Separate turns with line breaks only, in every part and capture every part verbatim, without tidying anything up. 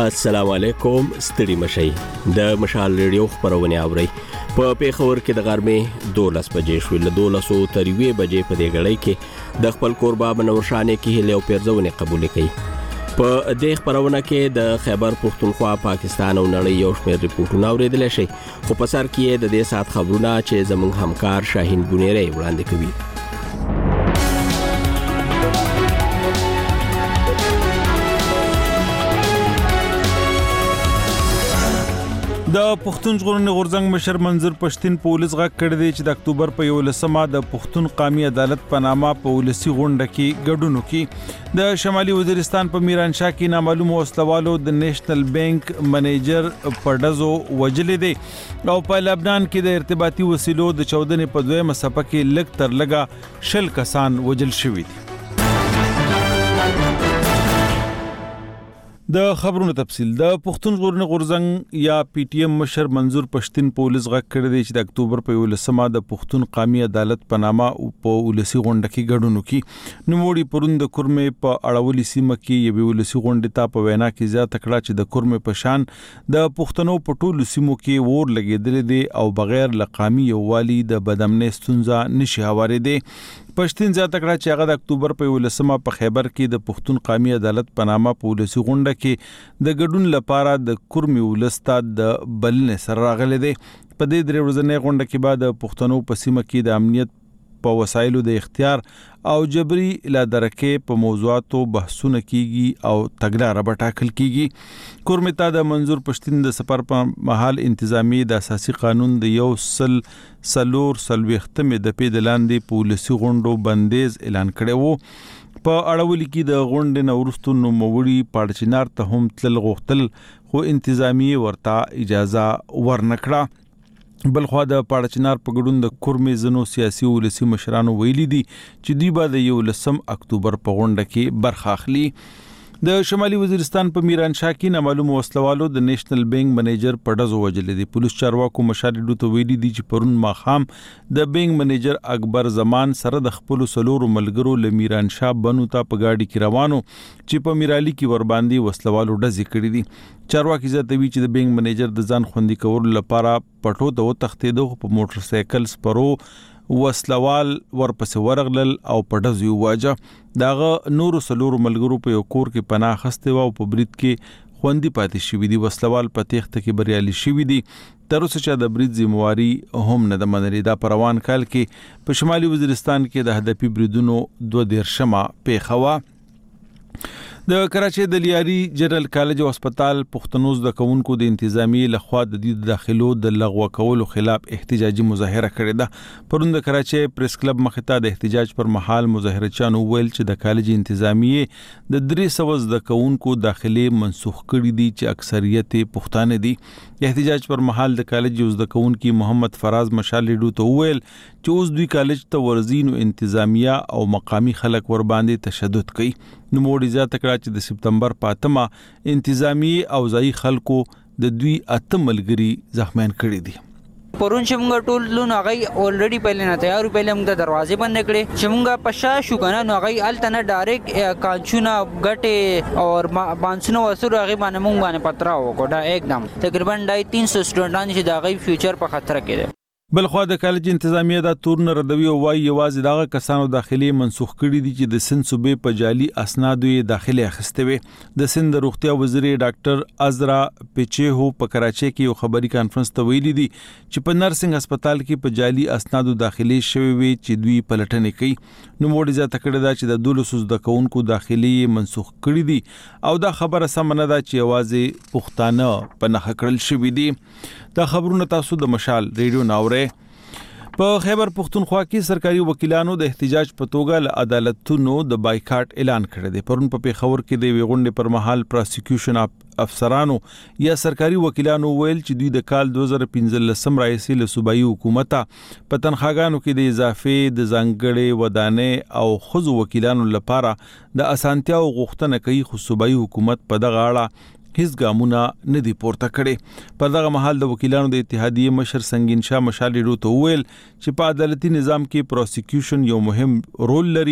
السلام علیکم ستړي مشي د مشال ریډیو خبرونه اوري په پیښور کې د غرمې دولس بجې شوې له دولس تر یوې بجې په دې غړۍ کې د خپل کوربا بنورشانه کې هله او پیرزونه قبول کړي په دې خبرونه کې د خیبر پختونخوا پاکستان او نړۍ یو شمېر ریپورتونه اوریدل شي خو په سر کې د دې سات خبرونه چې زموږ همکار شاهین بونیری وړاندې کوي.
د پښتون ژغورنې غورځنګ مشر منظور پښتين په ولس غږ کړی دی چې د اکتوبر په یولسمه د پښتون قومي عدالت په نامه په ولسی غونډه کې ګډون وکړي. د شمالي وزیرستان په میرانشاه کې نامعلوم وسلوالو د نېشنل بانک منیجر په ډزو وجلې دي او په لبنان کې د ارتباطي وسیلو د چودنې په دویمه صفه کې لږ تر لږه شل کسان وجل شوي دي. د خبرونو تفصیل د پښتون ژغورنې غورځنګ یا پی ټی ایم مشر منظور پښتين په ولس غږ کړی دی چې د اکتوبر په یولسمه د پښتون قومي عدالت په نامه په ولسی غونډه کې ګډون وکړي. نوموړي پرون د کورمې په اړولي سیمه کې یو ولسی غونډه ته په وینا کې زیاته کړه چې د کورمې په شان د پښتنو په ټولو سیمو کې ور لګیدل دي او بغیر لقامي یووالي د بدامنۍ ستونزه نشي هوارې دي. پښتين زیاته کړه چې هغه د اکتوبر په یولسمه په خیبر کې د پښتون قومي عدالت په نامه په ولسی غونډه کې د ګډون لپاره د کورمي ولستا د بلنې سره راغلي دي. په دې درې ورځې غونډه کې بعد پښتنو په سیمه کې د امنیت په وسایلو د اختیار او جبري لا درکې په موضوعاتو بحثونه کیږي او تګلارې به ټاکل کیږي. کورمتا د منظور پښتين د سفر په محل انتظامی د اساسي قانون د یو سل سلور سلوختمه د پیدلاندې پولیسي غونډو بندیز اعلان کړی وو. په اړولي کې د غونډې نورستو نوموړي پاړچینار ته هم تل غوښتل خو انتظامی ورته اجازه ورنکړه. بلخوا د پاړچینار په ګډون د کورمې زنو سیاسي ولسی مشرانو ویلي دي چې دوی به د یولسم اکتوبر په غونډه کې برخه اخلي. د شمالي وزیرستان په میرانشاه کې نامعلوم وسلوالو د نېشنل بانک منیجر په ډزو وجلې دي. پولیس چارواکو مشاهده ته ویلي دي چې پرون ماخام د بانک منیجر اکبر زمان سره د خپل سلورو ملګرو له میرانشاه بنو ته په گاډي کې روانو چې په میرالي کې ور باندې وسلوالو ډزې کړې دي. چارواکي زیاتوي چې د بانک منیجر د ځان خوندي کولو لپاره پټو ته وتښتېدو په موټر سایکل سپرو وسلوال ورپسې ورغلل او په ډزو واجه. داغه نورو سلورو ملګرو په یو کور کې پناه خسته و او په برید کې خوندي پاتې شوی دي. وسلوال په تخته کې بریالي شوی دي. تر اوسه چې د برید ذمہواری هم نه د منلې. دا پروان کال کې په شمالي وزیرستان کې د هدفي بریدونو دوه دیرشمه پیښه وه. د کراچۍ د لیاري جنرال کالج او هسپتال پښتنو د کونکو د انتظامی لخوا د دې داخلو د لغوه کولو خلاف احتجاجي مظاهره کړې ده. پرون د کراچۍ پریس کلب مخته د احتجاج پر مهال مظاهره چانو ویل چې د کالج انتظامی د درې سو د کونکو داخلي منسوخ کړي دي چې اکثریت پښتانه دي. احتجاج پر مهال د کالج یو د کونکي محمد فراز مشال لیډو ته ویل چې اوس دوی کالج ته ورزین او انتظامیه او مقامی خلک ور باندې تشدد کوي. نو موړي زیاته کړه چې د سپتمبر پاتمه انتظامی او ځای خلکو د دوی اته ملګری زخمیان کړي دي.
پرون چې موږ ټول لون هغه اولریډي پهله نه تیار پهله موږ د دروازې بند کړې چې موږ پښا شو کنه نو هغه التنه ډایرکټ کانچونه غټه اور بانسونو وسره هغه باندې موږ باندې پترا وکړه एकदम تقریبا ډای تین سو سټوډنټان چې د هغه فیوچر په خطر کې دي.
بلخوا د کالج انتظامیه دا تورن ردوی او وای یوازې داغه کسانو داخلي منسوخ کړي دي چې د سند صوبې په جعلي اسنادو یې داخلي اخیسته وي. د سند روغتیا وزیر ډاکټر ازرا پیچهو په کراچۍ کې یو خبري کانفرنس ته ویلي دي چې په نرسنګ هسپتال کې په جعلي اسنادو داخلي شوی وي چې دوی پلټنې کوي. نو موړي زیاته کړی دا چې د دولسو د کونکو داخلي منسوخ کړي دي او دا خبره سم نه ده چې یوازې پښتانه په نخ کړل شوی دي. دا خبرونه تاسو د مشال ریډیو ناوره. په خیبر پختونخوا کې سرکاري وکیلانو د احتجاج په توګه له عدالتونو د بایکاټ اعلان کړی دی. پرون په پیښور کې د غونډې پر مهال پروسیکیوشن افسرانو یا سرکاري وکیلانو ویل چې دوی د کال دوه زره پنځلسم راځي له صوبایي حکومت په تنخواګانو کې د اضافه د ځانګړي ودانې او خزو وکیلانو لپاره د اسانتیا او غوښتنه کوي خو صوبایي حکومت په دغه اړه هیڅ ګامونه نه دی پورته کړي. په دغه مهال د وکیلانو د اتحادیې مشر سنگین شاه مشال لیډو ته ویل چې په عدالتي نظام کې پروسیکیوشن یو مهم رول لري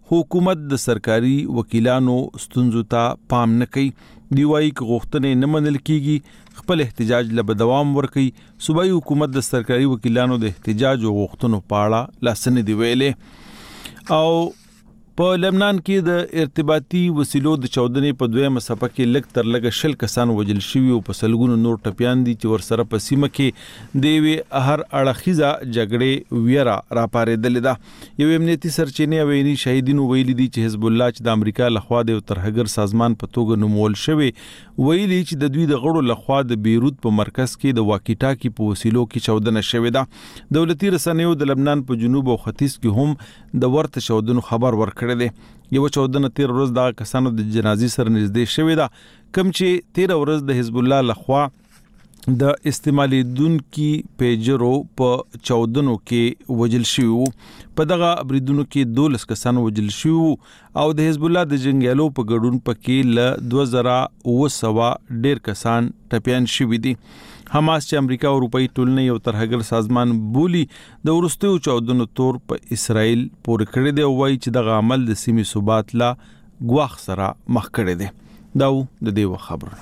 حکومت د سرکاري وکیلانو ستونزو ته پام نه کوي. دی وايي که غوښتنې نه منل کیږي خپل احتجاج له دوام ورکړي. صوبایي حکومت د سرکاري وکیلانو د احتجاج او غوښتنو په اړه لاس نه دی ویلې. او په لبنان کې د ارتباطي وسیلو د چودنې په دویمه څپه کې لږ تر لږه شل کسان وژل شوي او په سلګونو نور ټپیان دي چې ورسره په سیمه کې د یوې هر اړخیزه جګړې ویره راپارېدلې ده. یو امنیتي سرچینې او عیني شهیدینو ویلي دي چې حزب الله چې د امریکا لخوا د یو ترهګر سازمان په توګه نومول شوی ویلي چې د دوی د غړو لخوا د بیروت په مرکز کې د واکی ټاکی په وسیلو کې چودنه شوې ده. دولتي رسنیو د لبنان په جنوب او ختیځ کې هم د ورته چودنو خبر ورکړ دی. یو چودنه تیر ورځ د کسانو د جنازې سره نږدې شوې ده کوم چې تیر ورځ د حزب الله لخوا د استعمالیدونکو پیجرو په چودنو کې وجل شوی وو. په دغه بریدونو کې دولس کسان وجل شوی او د حزب الله د جنگیالو په ګډون پکې ل دوه زره اوه سوه ډیر کسان ټپیان شوی دي. حماس چې امریکا او اروپאי ټولنې یو ترهګر سازمان بولی د ورستیو چودنو تور په اسرائیل پورې کړی دی او وایي چې دغه عمل د سیمې ثبات لا ګواښ سره مخ کړی دی. دا د دې خبره.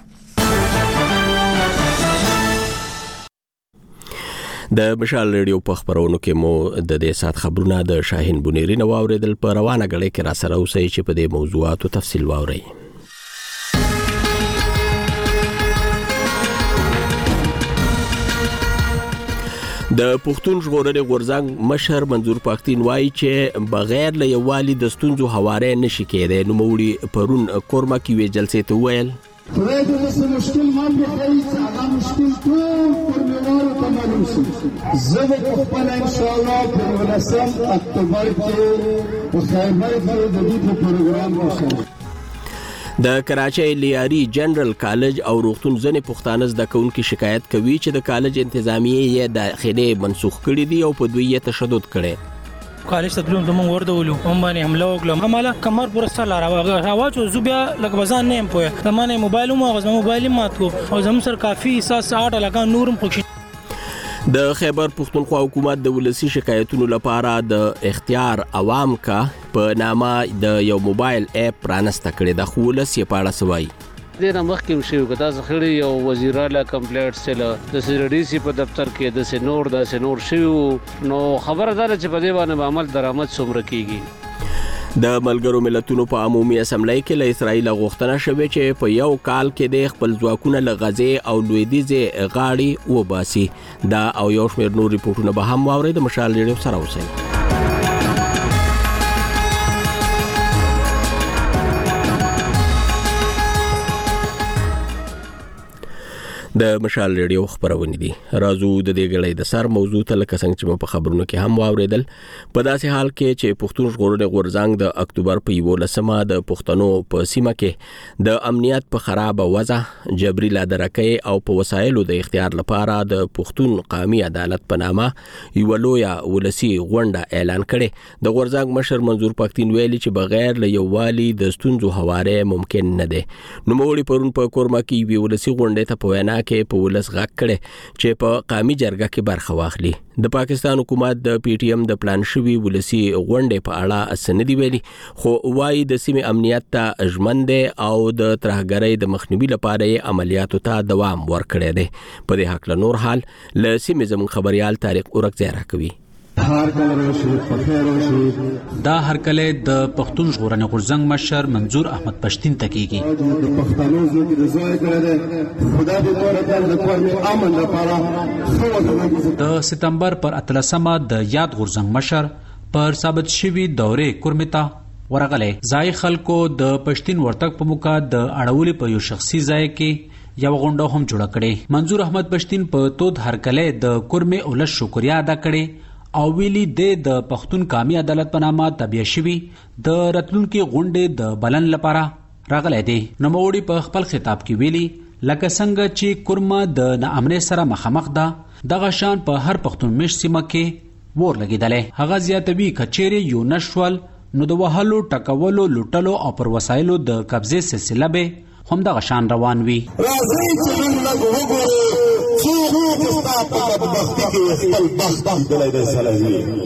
د مشال ریډیو په خبرونو کې مو د دې سات خبرونه د شاهین بنيري نو اوریدل په روانه غړې کې را سره اوسئ چې په دې موضوعاتو تفصیل واورئ. د پښتون ژغورنې غورځنګ مشر منظور پښتين وایي چې بغیر له یووالي د ستونزو هواره نشي کېدای. نو موري پرون کورما کې وی جلسې ته ویل
خدای دې مسله مشکل مال به خیلی هغه مشکل ټول پر میوارو ته معلوم شي. زه به خپل ان شاء الله په ولسم اکتوبر کې په خیبر کې د دې په پروګرام کې
د کراچۍ لیاري جنرال کالج او روغتون ځنې پښتانه زده کوونکي شکایت کوي چې د کالج انتظامیه یې داخلي منسوخ کړي دي او په دوی یې تشدد کړي.
کالج ته تلم دومره ورته ولو هم باندې حمله وکړه هماله کمر پرسته لاره راواچو زوبیا لکه بزان نه پوهه زمانه موبایل مو غزم موبایل مات کو او زم سر کافي اساس اټ لگا نورم خوشي.
د خیبر پښتونخوا حکومت د ولسی شکایتونو لپاره د اختیار عوام کا په نامه د یو موبایل اپ پرانسته کړي د خولس یې پاړه سوای.
دغه مخکې شو کدا زخړی یو وزیراله کمپلیټ سره د سری سی په دفتر کې د سنور د سنور شو نو خبردار چې په دې باندې عمل درآمد څومره کیږي.
د ملګرو ملتونو په عمومي اسمبلی کې له اسرائیل غوښتنه شوې چې په یو کال کې د خپل ځواکونه له غزې او لویدیځ غاړي وباسي. دا او یو شمېر نور ریپورتونه به هم واوري. د مشال ریډیو سره اوسئ. د مشال ریډیو خبرونه دي. راځو د دې غړې د سر موضوع ته لکه څنګه چې په خبرونو کې هم واوریدل په داسې حال کې چې پښتون ژغورنې غورځنګ د اکتوبر په یولسمه د پښتنو په سیمه کې د امنیت په خراب وضع جبري لادرکې او په وسایلو د اختیار لپاره د پښتون قومي عدالت په نامه یو لوی ولسی غونډه اعلان کړي. د غورځنګ مشر منظور پښتين ویلي چې بغیر له یووالي د ستونزو هواره ممکن نه ده. نو موري پرون په کورما کې وی ولسی غونډه ته په وینا کې په ولس غږ کړي چې په قومي جرګه کې برخه واخلي. د پاکستان حکومت د پی ټی ایم د پلان شوی ولسی غونډې په اړه اسندي ویلي خو وايي د سیمې امنیت ته ژمنده او د ترهګرۍ د مخنیوي لپاره عملیاتو ته دوام ورکړي دي. په دې حق له نور حال له سیمې زمون خبريال طارق اورک زیاره کوي.
هر کله راشي په خیر راشي. دا هر کله د پښتون ژغورنې غورځنګ مشر منظور احمد پښتين تکیږي.
د پښتنو زموږ د ځای کړه خدا دې مور د کور امن لپاره
د سپتمبر پر اتلسمه د یاد غورځنګ مشر پر ثابت شوی دورې کورمتا ورغله ځای خلکو د پښتين ورتګ په موقع د اړولې په یو شخصي ځای کې یو غونډه هم جوړ کړي. منظور احمد پښتين په تود هر کله د کورمه اولس شکریا ادا کړي او ویلي د پښتون قومي عدالت په نامه تبعیه شوی د راتلونکي غونډې د بلن لپاره راغلی دی. نوموړي په خپل خطاب کې ویلي لکه څنګه چې کورما د ناامنۍ سره مخامخ ده دغه شان په هر پښتون مش سیمه کې ور لګیدلې. هغه زیاتوي کچېرې یو نشول نو د وهلو ټکولو لوټلو او پر وسایلو د قبضې سلسله به هم دغه شان روان وي.
راځي چې موږ وګورو څوک د تاسو په بخت کې خپل بخت دلای دی سلامي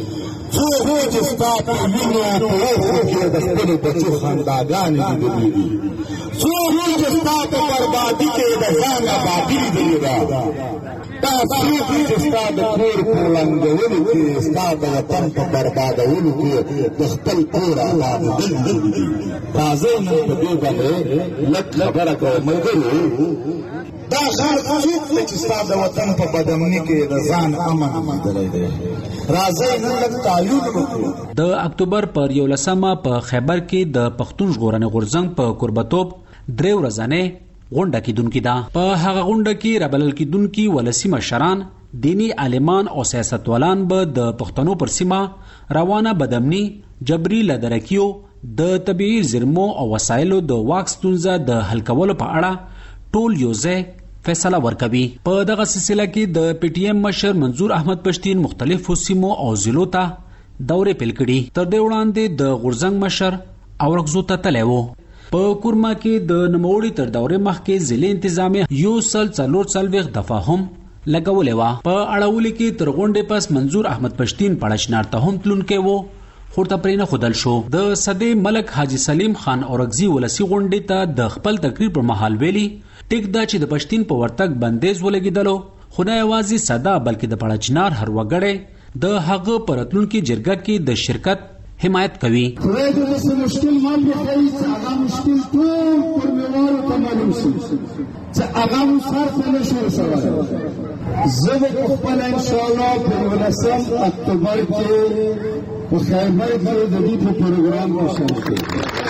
څو هو چې ستا په وینو په اوښکو کې د خپلو بچو خنداګانې لیدلې دي، څو هو چې ستا په بربادي کې د ځان ابادي لیدلې ده، دا څوک چې ستا د کور په ړنګولو کې، ستا د وطن په بربادولو کې د خپل کور آبادېدل لیدلي دي. راځئ نن په دې باندې لږ خبره کوو ملګرو، دا خلک څوک دی چې ستا د وطن په بدامني کې د ځان امن لیدلی دی؟ راځئ نن لږ تعلیم وکړو.
د اکتوبر پر یولسمه په خیبر کې د پښتون ژغورنې غورځنګ په کوربتوب درې ورځنۍ غونډه کیدونکې ده. په هغه غونډه کې رابلل کیدونکي ولسي مشران، دینی عالمان او سیاستوالان به د پښتنو پر سیمه روانه بدامني، جبري لدرکیو، د طبیعي زیرمو او وسایلو د واک ستونزه د حل کولو په اړه ټول یو ځای فیصله ورکوي. په دغه سلسله کې د پی ټی ایم مشر منظور احمد پښتین مختلفو سیمو او ضلعو ته دورې پیل کړي. تر دې وړاندې د غورځنګ مشر اورکزو ته تللی و. په کورما کې د نوموړي تر دورې مخکې ضلع انتظامیه یو سل څلور څلوېښت دفعه هم لګولې وه. په اړولې کې تر غونډې پس منظور احمد پښتین پړچنار ته هم تلونکی و، خو ورته پرې نه ښودل شو. د صدې ملک حاجي سلیم خان اورکزي ولسي غونډې ته د خپل تقریر پر مهال ویلي ټیک دا چې د پښتین په ورتګ بندیز ولګېدلو، خو نه یوازې صدا بلکې د پړچنار هر وګړی د هغه په راتلونکي جرګه کې د شرکت حمایت کوي.
خدای دې داسې مشکل ما پرېښوي چې هغه مشکل ټول کورنیوالو ته معلوم شي چې هغه اوس هر څه نه شي رسولی. زه به پخپله انشاءالله په یولسم اکتوبر کې په خیبر کې د دې په پروګرام کې شامل کړم.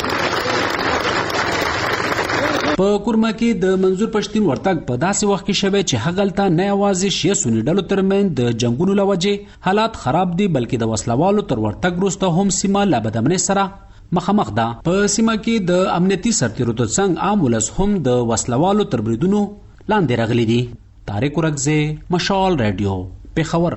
په کورما کې د منظور پښتین ورتګ په داسې وخت کې شوی چې هغلته نه یوازې شیعه سني ډلو ترمنځ د جنګونو له وجې حالات خراب دي، بلکې د وسلوالو تر ورتګ وروسته هم سیمه له بدامنۍ سره مخامخ ده. په سیمه کې د امنیتي سرتیرو ترڅنګ عام ولس هم د وسلوالو تر بریدونو لاندې راغلي دي. طارق ورکزی، مشال رادیو، پېښور.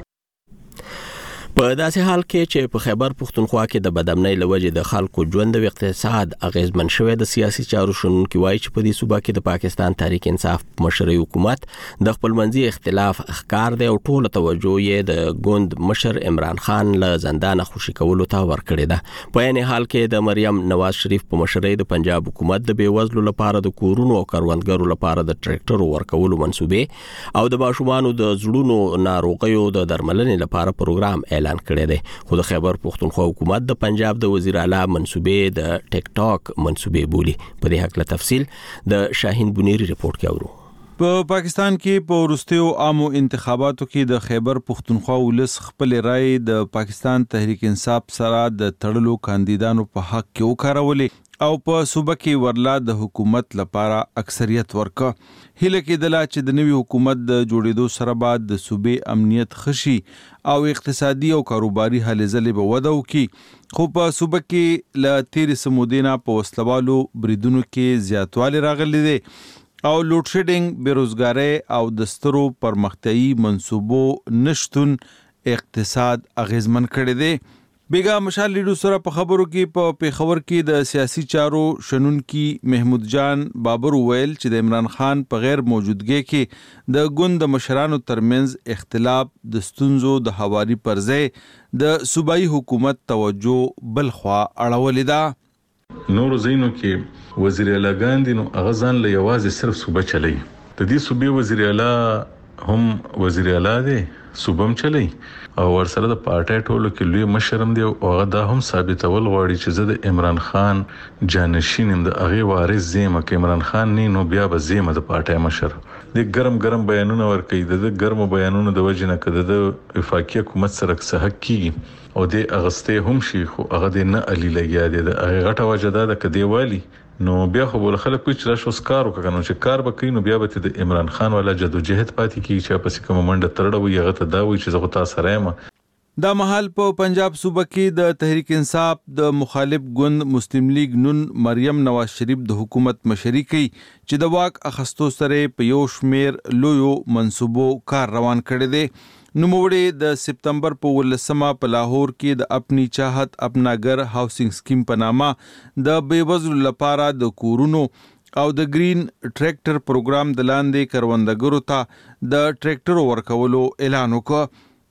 په داسې حال کې چې په خیبر پښتونخوا کې د بدامنۍ له وجې د خلکو ژوند او اقتصاد اغیزمن شوی، د سیاسي چارو شنونکي وایي چې په دې صوبه کې د پاکستان تحریک انصاف مشري حکومت د خپلمنځي اختلاف ښکار دی او ټوله توجه یې د ګوند مشر عمران خان له زندانه خوشي کولو ته ورکړې ده. په عین حال کې د مریم نواز شریف په مشرۍ د پنجاب حکومت د بېوزلو لپاره د کورونو او کروندګرو لپاره د ټریکټرو ورکولو منصوبې او د ماشومانو د زړونو ناروغیو د درملنې لپاره پروګرام اعلان کړی دی. خو د خیبر پښتونخوا حکومت د پنجاب د وزیر اعلی منصوبې د ټیک ټاک منصوبې بولي. په دې حق له تفصیل د شاهین بنيري رپورت کې اورو.
په پاکستان کې په وروستیو عامو انتخاباتو کې د خیبر پښتونخوا ولس خپل رائے د پاکستان تحریک انصاف سره د تړلو کاندیدانو په حق کې وکارولې او په صوبه کې ورلا د حکومت لپاره اکثریت ورکا. هله کې دلا چې د نوي حکومت د جوړېدو سره بعد د صوبې امنیت خشي او اقتصادي او کاروباري هلې ځلې به وده وکړي. خو په صوبه کې له تیرې سمودینه په وسلوالو بریدونو کې زیاتوالی راغلی دی او لوډ شیډینګ، بیروزګارۍ او د سترو پرمختیایي منصوبو نشتون اقتصاد اغیزمن کړی دی. بیگا مشال لیډو سره په خبرو کې په پیښور کې د سیاسي چارو شنونکي محمود جان بابر ویل چې د عمران خان په غیر موجودګۍ کې د ګوند مشرانو ترمنځ اختلاف د ستونزو د هواري پر ځای د صوبایي حکومت توجه بل خوا اړولې ده.
نور زینو کې وزیر اعلی ګاندی نو هغه ځان له یوازې صرف صوبه چلی، د دې صوبې وزیر اعلی هم وزیر اعلی دی، صوبم چلی او ورسره د پارټي ټولو کې لوی مشرم دی او هغه دا هم ثابتول غواړي چې زه د عمران خان جانشینم، د هغه وارث زیمه. کې عمران خان نه نو بیا به زیمه د پارټي مشر. د ګرم ګرم بیانونه ورکوي، د ګرم بیانونو د وجې نه کده د وفاقي حکومت سره څه حق کیږي او د اغسته هم شي، خو هغه د نه علي لګیا دی. د هغه غټه وجه دا د کدی والی نو بیا خو بل خلک چې راشو سکارو کنه چې کار وکړي نو بیا به د عمران خان ولا جدوجہد پاتې کیږي چې په سکه منډه ترړه وي هغه ته دا وي چې زه تاسو سره یم.
دا محل په پنجاب صوبه کې د تحریک انصاف د مخالف ګوند مسلم لیگ نون مریم نواز شریف د حکومت مشري کوي چې د واک اخستو سره په یو شمیر لویو منصوبو کار روان کړی دی. نوموړي د سپتمبر په ولسمه په لاهور کې د اپنی چاہت اپنا گھر هاوسنګ سکیم په نامه د بیوزلو لپاره د کورونو او د گرین ټریکټر پروګرام د لاندې کروندګرو ته د ټریکټر ورکولو اعلان وکړ.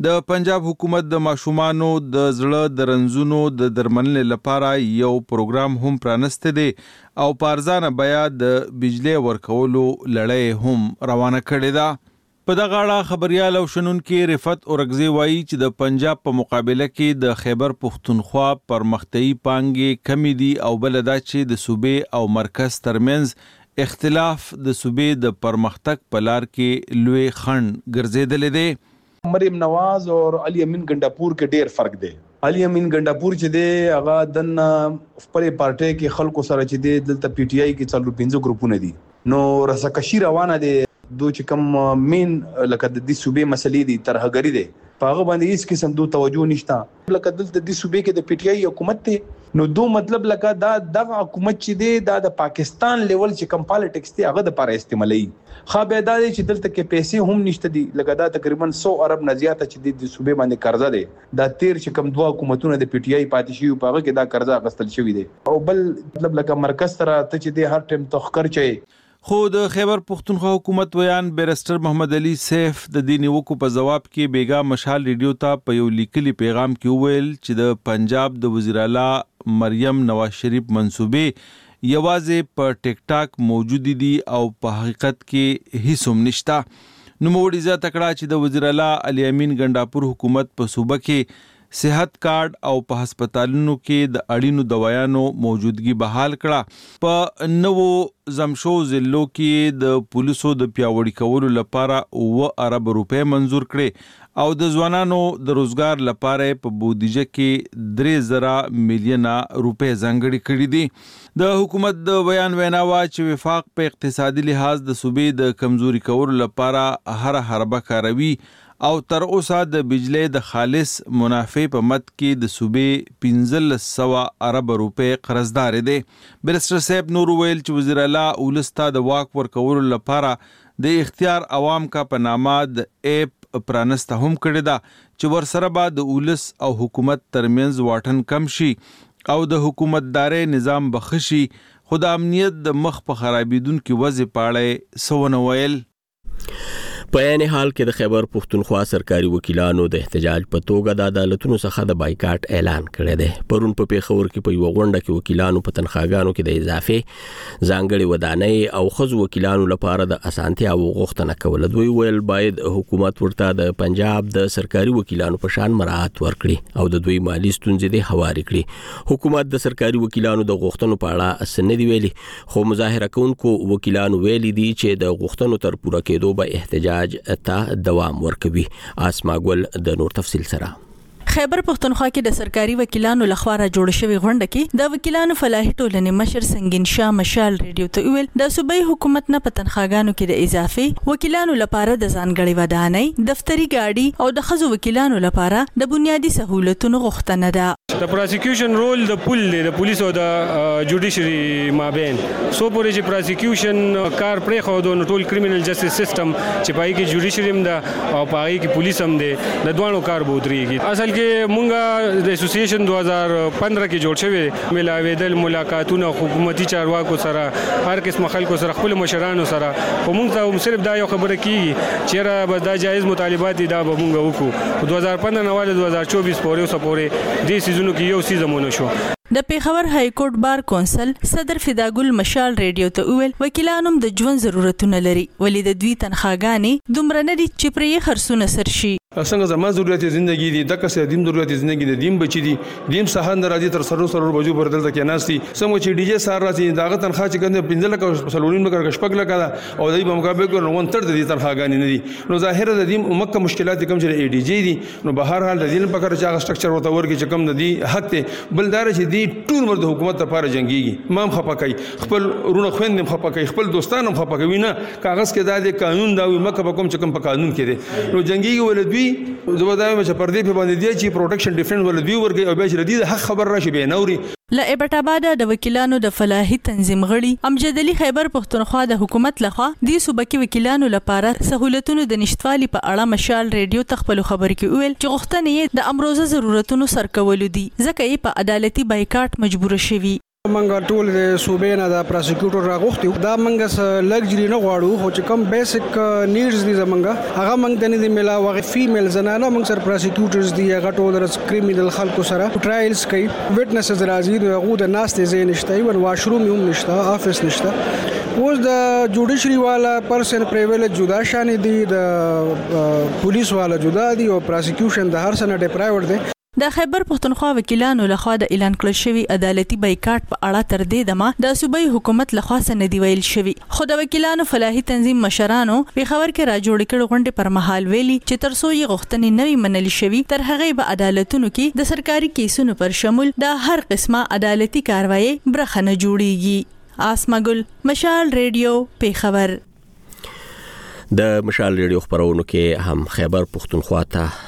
د پنجاب حکومت د ماشومانو د زړه د رنځونو د درملنې لپاره یو پروګرام هم پرانسته دی او پارزانه بیا د بجلی ورکولو لړۍ هم روانه کړې ده. په دغه اړه خبريال او شنونکي رفعت اورګزی وایي چې د پنجاب په مقابله کې د خیبر پښتونخوا پرمختیايي پانګې کمی دي او بل دا چې د صوبې او مرکز ترمنځ اختلاف د صوبې د پرمختګ په لار کې لوی خنډ ګرځېدلی دی.
مریم نواز اور علي امین ګنداپور کې ډېر فرق دی. علي امین ګنداپور چې دی هغه د خپل پارټي کې خلکو سره چې دی دلته پی ټی آی کې څلور پنځه ګروپونه دي نو رسکشي روانه دي دو چې کوم مین لکه د دې صوبې مسلې دي ترهګری دي په هغه باندې هیڅ قسم دو توجه نشته لکه دلته د صوبې کې د پی ټی آی حکومت ته نو دو مطلب لکه دا د حکومت چې دی دا د پاکستان لیول چې کوم پالیټکس دی هغه د لپاره استعمالي خو به دا چې دلته کې پیسې هم نشته دي لکه دا تقریبا سو ارب نه زیاته چې د صوبې باندې قرضه دی دا تیر چې کوم دوه حکومتونه د پی ټی آی پاتې شي په هغه کې دا قرضه غستل شوی دی او بل مطلب لکه مرکز سره ته چې دی هر ټیم تخکر چي
خو د خیبر پښتونخوا حکومت ویان بیرسټر محمد علي سیف د دې نیوکو په جواب کې بیګا مشال ریډیو ته په یو لیکلي پیغام کې ویل چې د پنجاب د وزیر اعلی مریم نواز شریف منصوبې یوازې په ټیک ټاک موجود دي او په حقیقت کې هیڅ هم نشته. نو موړي زیاته کړه چې د وزیر اعلی علي امین ګنداپور حکومت په صوبه کې صحت کارت او په هسپتالونو کې د اړینو دوايانو موجودګي بحال کړه. په نوو زمشو ضلعو کې د پولیسو د پیاوړي کولو لپاره اوه ارب روپے منزور کړي او د ځوانانو د روزګار لپاره په بودیجه کې درې زره میلیونه روپے ځانګړي کړي دي. د حکومت د بیان ویناوه چې وفاق په اقتصادي لحاظ د صوبې د کمزوري کولو لپاره هر حربه کاروي او تر اوسه د بجلی د خالص منافع په مد کې د صوبې پنځلس سوه ارب روپے قرضدار دي. بیرسټر صاحب نور ویل چې وزیر اعلی ولستا د واک ورکولو لپاره د اختیار عوام کا په نامه د ایپ پرانسته هم کړی دا چې ورسره به د ولس او حکومت ترمنځ واټن کم شي او د حکومتداري نظام بخشي خو د امنیت د مخ په خرابېدونکو وضع پاړې سونه ویل.
په عین حال کې د خیبر پښتونخوا سرکاري وکیلانو د احتجاج په توګه د عدالتونو څخه د بایکاټ اعلان کړی دی. پرون په پیښور کې په یو غونډه کې وکیلانو په تنخواګانو کې د اضافه ځانګړي ودانۍ او خزو وکیلانو لپاره د اسانتیا او غوښتنه کوله. دوی ویل باید حکومت ورته د پنجاب د سرکاري وکیلانو په شان مراعات ورکړي او د دوی مالی ستونزې د هواري کړي. حکومت د سرکاري وکیلانو د غوښتنو په اړه څه نه دی ویلي خو مظاهره کوونکو وکیلانو ویلي دي چې د غوښتنو تر پوره کېدو به احتجاج ته دوام ورکوي. اسما ګل د نور تفصیل سره.
خیبر پښتونخوا کې د سرکاري وکیلانو لخوا را جوړ شوی غونډه کې د وکیلانو فلاحي ټولنې مشر سنگین شاه مشال ریډیو ته ویل د صوبایي حکومت نه په تنخواګانو کې د اضافه وکیلانو لپاره د ځانګړي ودانۍ دفتری ګاډي او د خزو وکیلانو لپاره د بنیادی سہولتونو غوښتنه ده.
د پروسیکیوشن رول د پول دی د پولیسو او د جوډیشري مابین سو پورې چې پروسیکیوشن کار پرې خو د ټول کریمینل جسټس سیستم چې پای کې جوډیشري هم ده او پای کې پولیس هم ده د دوانو کار بودريږي. اصل کې مونږه د اسوسییشن دو هزار پندرہ کې جوړ شوی ملاویدل ملاقاتونه حکومتي چارواکو سره هر قسم خلکو سره خپل مشرانو سره په مونږ ته صرف دا یو خبره کیږي چې را به دا جایز مطالبات دا به مونږ وکړو. دو هزار پندرہ نه دو هزار چوبیس پورې اوسه پورې د سيزونو کې یو سيزمونه شو.
د پیښور های کورټ بار کونسل صدر فداګل مشال ریډیو ته ویل وکیلانو د ژوند ضرورتونه لري ولې د دوی تنخواګانې دومره نه دي چې پرې خرڅونه سر شي.
څنګه زما ضرورت ژوندۍ دي د کسه دیم ضرورت ژوندۍ دي دیم بچی دي دیم سهان راځي تر سرو سرو بجو پر دلته کې ناشتي سمو چې ډي جی سار راځي داغه تنخوا چې ګنده پنځه لک سلورین مګر کشپک لکه او دای په مقابل کې نو تر د دې تنخواګانې نه دي نو ظاهر د دې مکه مشکلات کم چې ای ډي جی دي نو بهر حال د دې په کار چې سټرکچر ورته ورګي چې کم د دې حق ته بلدار چې دې ټول مرد حکومت لپاره جنگيږي مام خپکای خپل رونه خويندم خپکای خپل دوستانم خپکوي نه کاغذ کې د قانون دا وي مکه په کوم چې کوم په قانون کې دي نو جنگيږي ولدوی زه دا چې پردې په باندې دی چې پروټیکشن ډیفرنٹ ولدوی ورګي او بیا چې ردی د حق خبر راشي به نوري.
له ایبټ آباد د وکیلانو د فلاحي تنظیم غړي امجد علي خیبر پښتونخوا د حکومت لخوا د صوبه کې وکیلانو لپاره سہولتونو د نشټوالي په اړه مشال ریډیو تخپل خبر کې ویل چې غوښتنې د امروزه ضرورتونو سرکول دي ځکه یې په عدالتي بایکاټ مجبور شوي.
منګه ټول د صوبې نه د پروسیکیوټر راغوښتي دا منګه لګجری نه غواړو خو چې کوم بیسیک نیډز دي زمونږه هغه منګ ته نه دی ملا وغه فیمیل زنانه منګ سره پروسیکیوټرز دي هغه ټول د کریمینل خلکو سره ټرایلز کوي وټنسز راځي دغه د ناس ته زین نشته ایون واشروم هم نشته افیس نشته اوس د جوډیشري والا پرسن پریویلیج جدا شان دي د پولیس والا جدا دي او پروسیکیوشن د هر سنه ډیپرایوډ دي
د خیبر پښتونخوا وکیلانو لخوا د اعلان کړل شوی عدالتي بایکاټ په اړه تر دې دمه د صوبایي حکومت لخوا سندې ویل شوی خو د وکیلانو فلاحي تنظیم مشرانو په خبر کې راجوړ کړي غونډې پر مهال ویلي چې تر څو یې غوښتنې نوي منل شوی تر هغه به عدالتونو کې د سرکاري کیسونو پر شمول د هر قسمه عدالتي کاروایی برخه نه جوړیږي آسمګل مشال ریډیو په خبر
د مشال ریډیو خبرونو کې هم خیبر پښتونخوا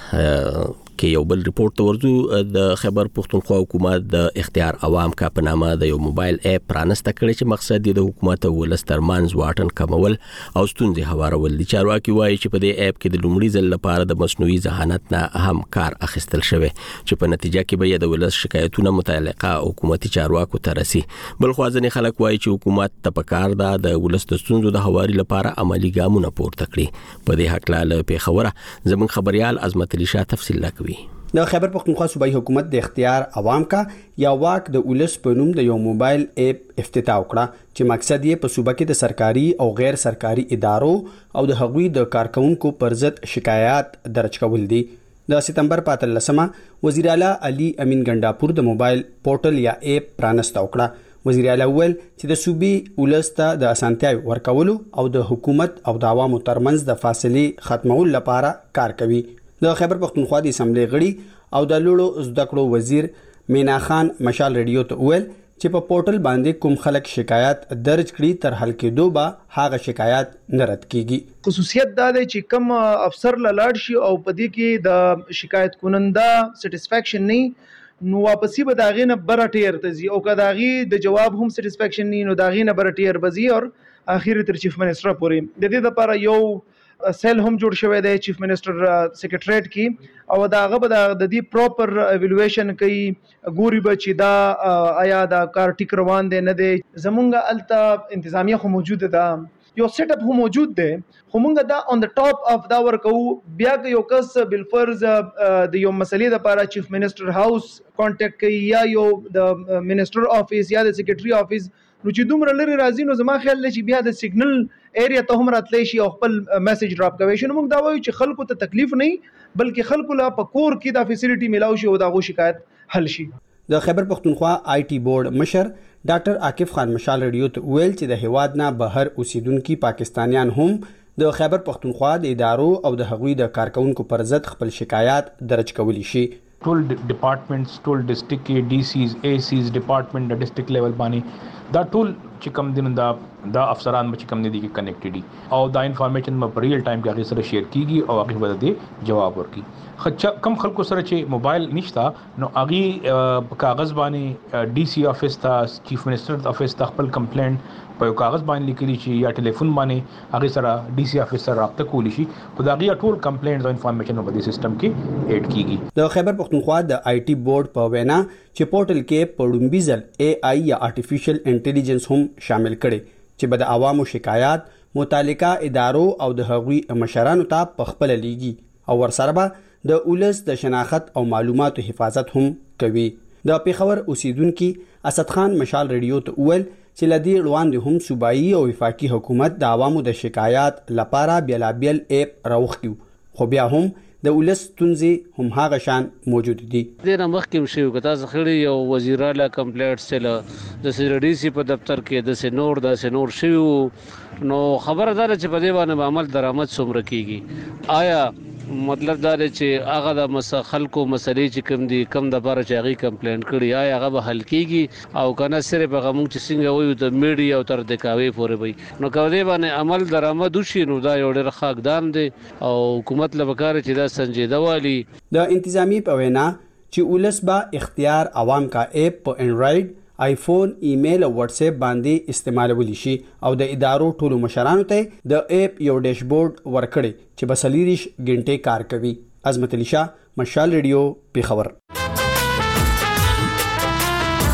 ته کې یو بل ریپورت ورزو د خیبر پښتونخوا حکومت د اختیار عوام کا په نامه د یو موبایل اپ پرانسته کړی چې مقصد د حکومت ولسترمنز واټن کمول او ستونزې هوارول دي. چارواکي وایي چې په دې اپ کې د لومړي ځل لپاره د مصنوعي ذهانت نه هم کار اخیستل شوی چې په نتیجه کې به د ولس شکایتونه متعلقه حکومتي چارواکو ته رسي. بل خو ځنې خلک وایي چې حکومت ته پکار ده د ولس د ستونزو د هواري لپاره عملی ګامونه پورته کړي. په دې حق له پیښوره زمون خبريال عظمت علي شاه تفصیل کوي.
د خیبر پښتونخوا صوبایي حکومت د اختیار عوام کا یا واک د ولس په نوم د یو موبایل اپ افتتاح وکړه چې مقصد یې په صوبه کې د سرکاري او غیر سرکاري ادارو او د هغوی د کارکونکو پر ضد شکایات درج کول دي. د سپتمبر په اتلسمه وزیر اعلی علي امین ګنڈاپور د موبایل پورټل یا اپ پرانسته وکړه. وزیر اعلی ویل چې د صوبې ولسته د اسانتیا ورکولو او د حکومت او د عوامو ترمنځ د فاصلې ختمولو لپاره کار کوي. د خیبر پښتونخوا د اسمبلی غړي او د لوړو زده کړو وزیر مینا خان مشال ریډیو ته ویل چې په پورټل باندې کوم خلک شکایت درج کړي تر حل کېدو به هغه شکایت نه رد کیږي.
خصوصیت دا دی چې کوم افسر لاړ شي او په دې کې د شکایت کننده سټیسفیکشن نه نو واپسی به داغې نه بره ټیر ته ځي او که داغې د جواب هم سټیسفیکشن نه نو داغې نه بره ټیر به ځي او اخر تر چیف منسټر پورې. د دې لپاره یو سیل هم جوړ شوی دی چیف منسټر سیکریټریټ کې او داغه به د دې پراپر ایوالویشن کوي ګوري به چې دا آیا دا کار ټیک روان دی نه دی. زمونږ الته انتظامیه خو موجود ده یو سیټ اپ هم موجود دی خو مونږ دا اون د ټاپ اف دا ورکو بیا یو کس بالفرض د یو مسلې لپاره چیف منسټر هاوس کانټیکټ کوي یا یو د منسټر افیس یا د سیکریټري افیس نو چې دومره لري راځي نو زما خیال دی چې بیا د سیګنل ایریا ته هم راتلی شي او خپل میسج ډراپ کوي شي. نو موږ دا وایو چې خلکو ته تکلیف نه بلکې خلکو لا په کور کې دا فیسیلیټي ملاو شي او دا غو شکایت حل شي.
د خیبر پښتونخوا آی ټي بورډ مشر ډاکټر عاقف خان مشال ریډیو ته ویل چې د هیواد نه بهر اوسیدونکو پاکستانیان هم د خیبر پښتونخوا د ادارو او د هغوی د کارکونکو پر ضد خپل شکایات درج کولی شي.
ټول ډپارټمنټس ټول ډسټریکټ کې ډي سیز اي سیز ډپارټمنټ د ډسټریکټ لیول باندې دا ټول چې کوم دین دا دا افسران چې کوم دي کې کنیکټډ دي او دا انفارمیشن په ریل ټایم کې هغه سره شیر کیږي او هغه به د جواب ورکړي. خچ کم خلکو سره چې موبایل نشتا نو هغه په کاغذ باندې ډي سی افیس ته چیف منسټر افیس ته خپل کمپلینټ په یو کاغذ باندې لیکلی شي یا ټلیفون باندې هغه سره ډي سی افیس سره رابطه کولی شي خو دا غي ټول کمپلینټ او انفارمیشن په دې سیستم کې اډ کیږي.
د خیبر پښتونخوا د آی ټي بورډ په وینا چې پورټل کې پړومبي ځل اي آی یا آرټیفیشل انټيليجنس هم شامل کړي چې به د عوامو شکایات متعلقه ادارو او د هغوی مشرانو ته په خپل لیږي او ورسره به د اولس د شناخت او معلوماتو حفاظت هم کوي. د پیښور اوسیدونکو اسد خان مشال ریډیو ته ویل چې لدی وړاندې هم صوبایي او وفاقي حکومت د عوامو د شکایات لپاره بیلابیل اپ راوخیو خو بیا هم د ولس تونځي هم هغه شان موجود دي.
د مخکې شو کتا ځخړي یو وزیر اعلی کمپلیټ سره د سری سی په دفتر کې د سنور د سنور شو نو خبردار چې په دې باندې عمل درآمد څومره کیږي. آیا مطلب دا دی چې هغه د مسخل کو مسلې چې کوم دي کم د بار چې هغه کمپلینټ کړي آیا هغه به حل کیږي او کنه صرف هغه مونږ چې څنګه وایو د میډیا او تر دکاوي پورې وي نو کوي باندې عمل درآمد وشي نو دا یو ډېر ښه اقدام دی او حکومت لپاره چې دا سنجیده والی.
د انتظامی په وینا چې ولس با اختیار عوام کا اپ په انډرایډ آیفون ایمیل او واتس اپ باندې استعمالولی شي او د ادارو ټولو مشرانو ته د اپ یو ډیشبورډ ورکړي چې بسلیریش غنټه کار کوي. عظمت علي شاه مشال ریډیو په خبر.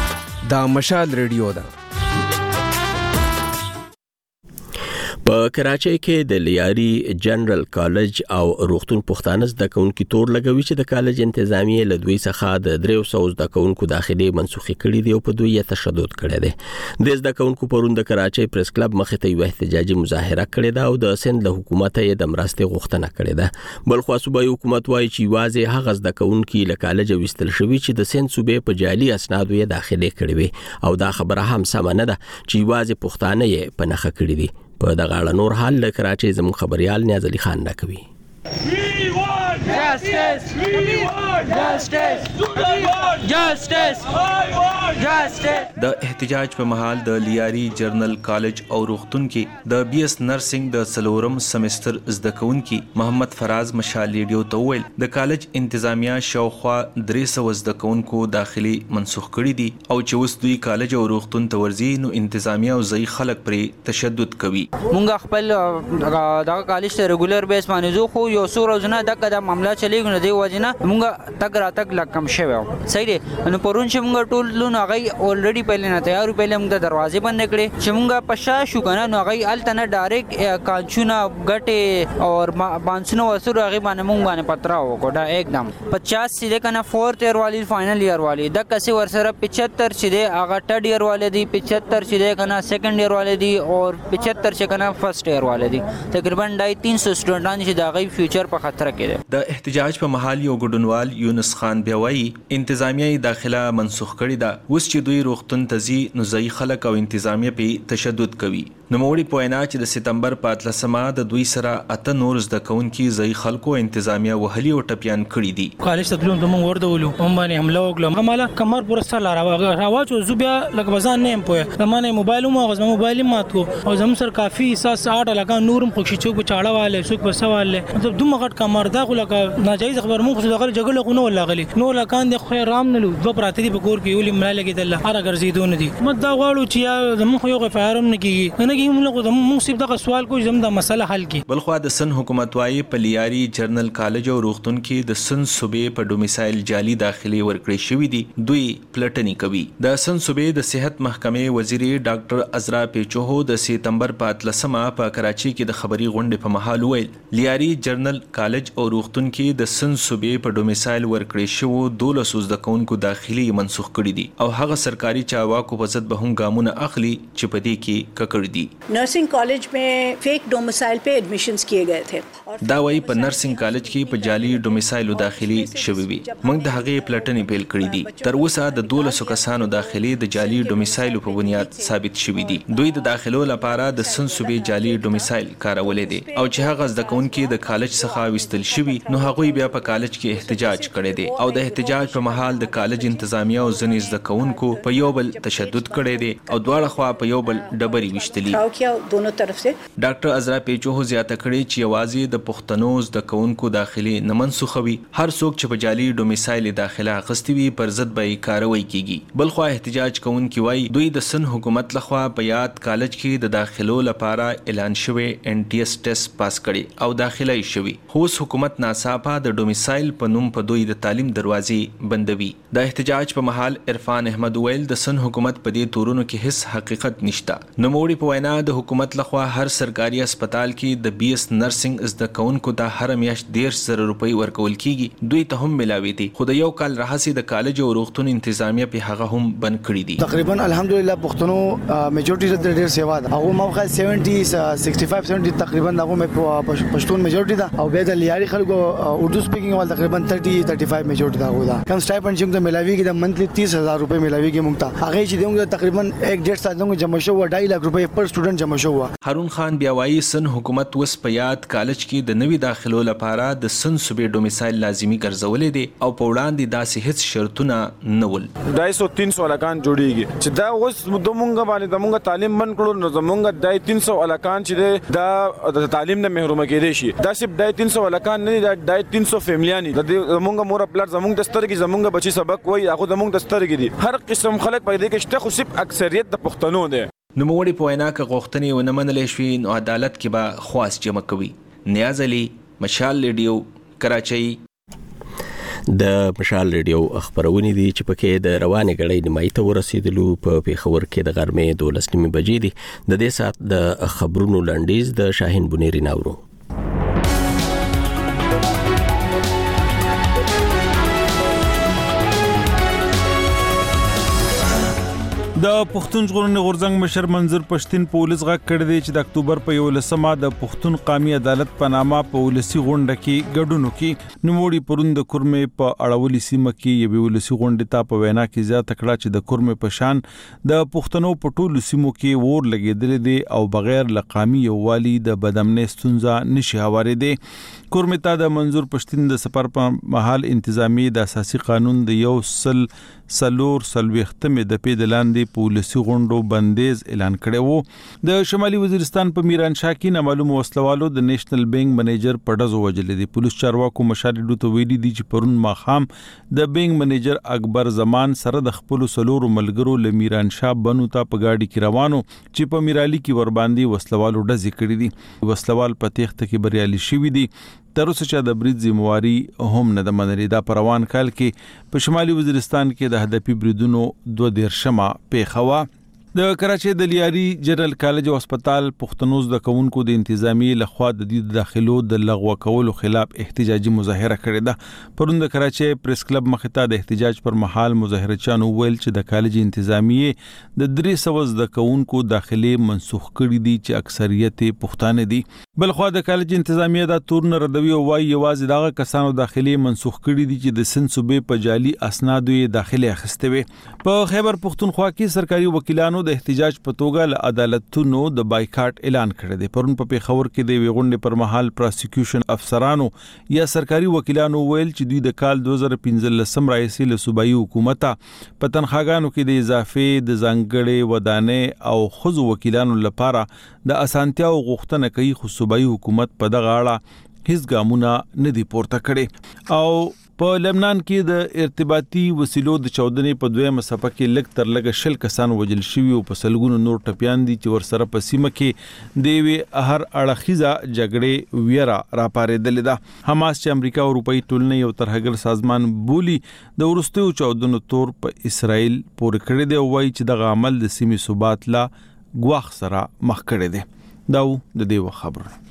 دا مشال ریډیو ده.
په کراچۍ کې د لیاري جنرال کالج او روغتون پښتانه زده کوونکو تور لګوي چې د کالج انتظامیه له دوی څخه د درې سوه زده کوونکو داخلي منسوخي کړي دي او په دوی تشدد کړی دی. د زده کوونکو پرون د کراچۍ پریس کلب مخې ته یو احتجاجي مظاهره کړې ده او د سند له حکومت یې د مرستې غوښتنه کړې ده. بل خو صوبایي حکومت وايي چې واځي هغه زده کوونکو له کالج وستل شوی چې د سند صوبې په جعلي اسنادو یې داخلي کړي وي او دا خبره هم سم نه ده چې واځي پښتانه یې په نخښه کړي دي. په دغه اړه نور حال له کراچۍ زموږ خبريال نیاز علي خان راکوي.
Justice! We want justice! We want justice! I want justice!
د احتجاج په مهال د لیاري جنرال کالج او روغتون کې د بي اس نرسنګ د سلورم سمستر زده کوونکي محمد فراز مشال ریډیو ته ویل د کالج انتظامیه شاوخوا درې سوه زده کوونکو داخلي منسوخ کړي دي او چې اوس دوی کالج او روغتون ته ورځي نو انتظامیه او ځای خلک پرې تشدد کوي.
مونږ خپل دا کالج ته ریګولر بیس باندې زو خو یو څو ورځې دغه د معاملې چلیږي نو دی وجنه مونږ تک را تک لکم شوی صحیح دی. نو پرون چې مونږ ټول لون هغه اولریډي پهله نه تیار پهله مونږ دروازې بند کړې چې مونږ پښا شو کنه نو هغه التنه ډایرکټ کانچونا غټه اور بانسونو وسور هغه باندې مونږ باندې پترا وکړه एकदम पचास सीधे कना फोर्थ ईयर वाली फाइनल ईयर वाली द कसे वर्षरा पचहत्तर सीधे आगा थर्ड ईयर वाले दी पचहत्तर सीधे कना सेकंड ईयर वाले दी और पचहत्तर से कना फर्स्ट ईयर वाले दी तकरीबन ढाई तीन सौ स्टूडेंटान چې دا غي فیوچر په خطر کې ده.
د احتجاج په محل یو ګډونوال یونس خان بیاوي انتظامیه داخله منسوخ کړي دا اوس چې دوی روغتون تزي نزي خلک او انتظامیه په تشدد کوي. نو موري پوینا چې د سپتمبر په اتلسمه د دوی سره اته نور زده کوونکي ځای خلکو انتظامیه وهلي او ټپيان کړي دي.
کالج ته تلون ته مونږ ورته ولو هم باندې حمله وکړه هماله کمر پور سره راو راوچو زوبیا لکه بزان نه پوهه زمانه موبایل مو غزم موبایل ماتو او زم سر کافي اساس آټ لگا نورم خوشي چوک چاړه والے سوک بسواله مطلب دومره غټ کمر دا خو لکه ناجایز خبر مونږ خو دغه جګړه کو نه لاغلي نو لکان د خو رام نه لو دو پراته دي په کور کې ولې مړه لګي دله هر ګرځیدون دي مد دا غواړو چې زموږ خو یو فارم نه کیږي نه کیږي موږ د موږ صرف دا سوال کوی زم دا مسله حل کی.
بلخو د سن حکومت وايي په لیاري جنرال کالج او روغتون کې د سن صوبې په ډومیسایل جعلي داخلي ورکړې شوې دي دوی پلټنی کوي. د سن صوبې د صحت محکمې وزیر ډاکټر عزرا پیچوهو د سپتمبر په اتلسمه په کراچي کې د خبري غونډې په محل ویل لیاري جنرال کالج او روغتون کې د سن صوبې په ډومیسایل ورکړې شو دولس زده کوونکو داخلي منسوخ کړي دي او هغه سرکاري چارواکو په ضد به هم ګامونه اخلي چې په دې کې ککړ دي.
नर्सिंग कॉलेज में फेक डोमिसाइल पे एडमिशन्स किए गए थे.
دا وایي په نرسنګ کالج کې په جعلي ډومیسایل داخلي شوی وي. موږ د هغې پلټنې پیل کړې دي. تر اوسه د دولسو کسانو داخلي د جعلي ډومیسایل په بنیاد ثابت شوي دي. دوی د داخلو لپاره د سن صوبې جعلي ډومیسایل کارولې دي او چې هغه زده کوونکي د کالج څخه وستل شوي نو هغوی بیا په کالج کې احتجاج کړی دی او د احتجاج په محل د کالج انتظامیه او ځینې زده کوونکو په یو بل تشدد کړی دی او دواړه خوا په یو بل ډبرې ویشتلي. ډاکټر عزرا پیچوهو زیاته کړې چې یوازې د پښتنو زده کوونکو داخلي نه منسوخوي هر څوک چې په جعلي ډومیسایل داخله اخیستي وي پر ضد به کاروي کیږي. بلخو احتجاج کوونکي وایي دوی د سن حکومت لخوا په یاد کالج کې د داخلو لپاره اعلان شوی ان ټي اس ټیسټ پاس کړي او داخله یې شوی خو حکومت ناڅاپه د ډومیسایل په نوم په دوی د تعلیم دروازې بندوي. د احتجاج په محل عرفان احمد ویل د سن حکومت په دې تورونو کې هیڅ حقیقت نشته. نوموړي په وینا د حکومت لخوا هر سرکاري هسپتال کې د بي اس نرسنګ زده کوونکو ته هر میاشت ډیر زره روپۍ ورکول کیږي دوی ته هم ملاوي دي خو د یو کال راهسي د کالج او روغتون انتظامیه په هغه هم بند کړی دي.
تقریبا الحمدلله پښتنو میجورټي د ډیر سیوا ده هغه موخه سبعين سixty five seventy تقریبا هغه پښتون میجورټي ده او به د لیاري خلکو اردو سپیکینګ ول تقریبا thirty thirty-five میجورټي ده هغه ده کم سټایپند چې موږ ملاوي کې د منثلی तीस हज़ार روپۍ ملاوي کې موږ ته هغه چې موږ تقریبا एक डेढ़ साल موږ جمع شو ढाई लाख روپۍ پر سټوډنټ جمع شو.
هارون خان بیا وایي سن حکومت وس په یاد کالج کې د نوي داخلو لپاره د سن صوبې ډومیسایل لازمی ګرځولې دي او په وړاندې داسې هیڅ شرطونه نه ول.
ढाई सौ तीन सौ الکان جوړیږي چې دا اوس دومونګه باندې دومونګه تعلیم من کړو نو زمونګه ढाई तीन सौ الکان چې دا د تعلیم نه محروم کېدي شي دا صرف ढाई तीन सौ الکان نه دا ढाई तीन सौ فیملیانی د زمونګه مور خپل زمونګ دسترګي زمونګه بچي سبق وای هغه زمونګ دسترګي دي هر قسم خلک په دې کې شته خو صرف اکثریت د پښتنو دي.
نوموړي په وینا کې غوښتنې ونه منلې شوې نو عدالت کې به خواست جمع کوي. نیاز علي مشال ریډیو کراچۍ.
د مشال ریډیو خبرونه دي چې پکې د روانې غړې نیمایي ته ورسېدلو په پیښور کې د غرمې دولس نیمې بجې دي. د دې سات د خبرونو لنډیز د شاهین بنيري ناورو.
د پښتون ژغورنې غورځنګ مشر منظور پښتين پولیس غږ کړی دی چې د اکتوبر په یولسمه د پښتون قومي عدالت په نامه په ولسی غونډه کې ګډون وکړي. نوموړي پرون د کورمې په اړولي سیمه کې یو ولسی غونډه ته په وینا کې زیاته کړه چې د کورمې په شان د پښتنو په ټولو سیمو کې ور لګیدل دي او بغیر لقامي یووالي د بدامنۍ ستونزه نشي هوارېدي. کورمې ته د منظور پښتين د سفر په محل انتظامی د اساسي قانون د یو سل سلور سلوختمه د پیدلاندې پولیسي غونډو بندیز اعلان کړی وو. د شمالي وزیرستان په میران شاه کې نامعلوم وسلوالو د نېشنل بینک منیجر په ډزو وجلې دي. پولیس چارواکو مشاهده ته ویلي دي چې پرون ماخام د بینک منیجر اکبر زمان سره د خپل سلور ملګرو ل میران شاه بنو ته په گاډي کې روانو چې په میرالي کې ور باندې وسلوالو ډزې کړې دي. وسلوال په تخت کې بریالي شوی دي. تر اوسه چې د برید ذمہواری هم نه د منلي. دا په روان کال کې په شمالي وزیرستان کې د هدفي بریدونو دوه دیرشمه پیښه وه. د کراچۍ د لیاري جنرال کالج او هسپتال پښتنو زده کوونکو د انتظامی لخوا د دې داخلو د لغوه کولو خلاف احتجاجي مظاهره کړې ده. پرون د کراچۍ پریس کلب مخې ته د احتجاج پر مهال مظاهرچیانو ویل چې د کالج انتظامی د درې سوه زده کوونکو داخلي منسوخ کړي دي چې اکثریت پښتانه دي. بلخوا د کالج انتظامی د تورن ردوی او وايي یوازې دغه کسانو داخلي منسوخ کړي دي چې د سند صوبې په جعلي اسنادو یې داخلي اخیستې وي. په خیبر پښتونخوا کې سرکاري وکیلانو د احتجاج په توګه له عدالتونو د بایکاټ اعلان کړی دی. پرون په پیښور کې د ویغونډې پر مهال پروسیکیوشن افسرانو یا سرکاري وکیلانو ویل چې دوی د کال دوه زره پنځلسم راهیسې له صوبایي حکومت په تنخواګانو کې د اضافه د ځانګړې ودانې او خزو وکیلانو لپاره د اسانتیا او غوښتنه کوي، خو صوبایي حکومت په دغه اړه هیڅ ګامونه نه دي پورته کړي. او په لبنان کې د ارتباطي وسیلو د چودنې په دویمه صفحه کې لږ تر لږه شل کسان وژل شوي او په سلګونو نور ټپیان دي چې ورسره په سیمه کې د یوې هر اړخیزه جګړې ویره راپارېدلې ده. حماس چې امریکا او اروپایي ټولنې یو ترهګر سازمان بولي د وروستیو چودنو تور په اسرائیل پورې کړی دی او وایي چې دغه عمل د سیمې ثبات لا ګواښ سره مخ کړی دی. دا د دې خبره.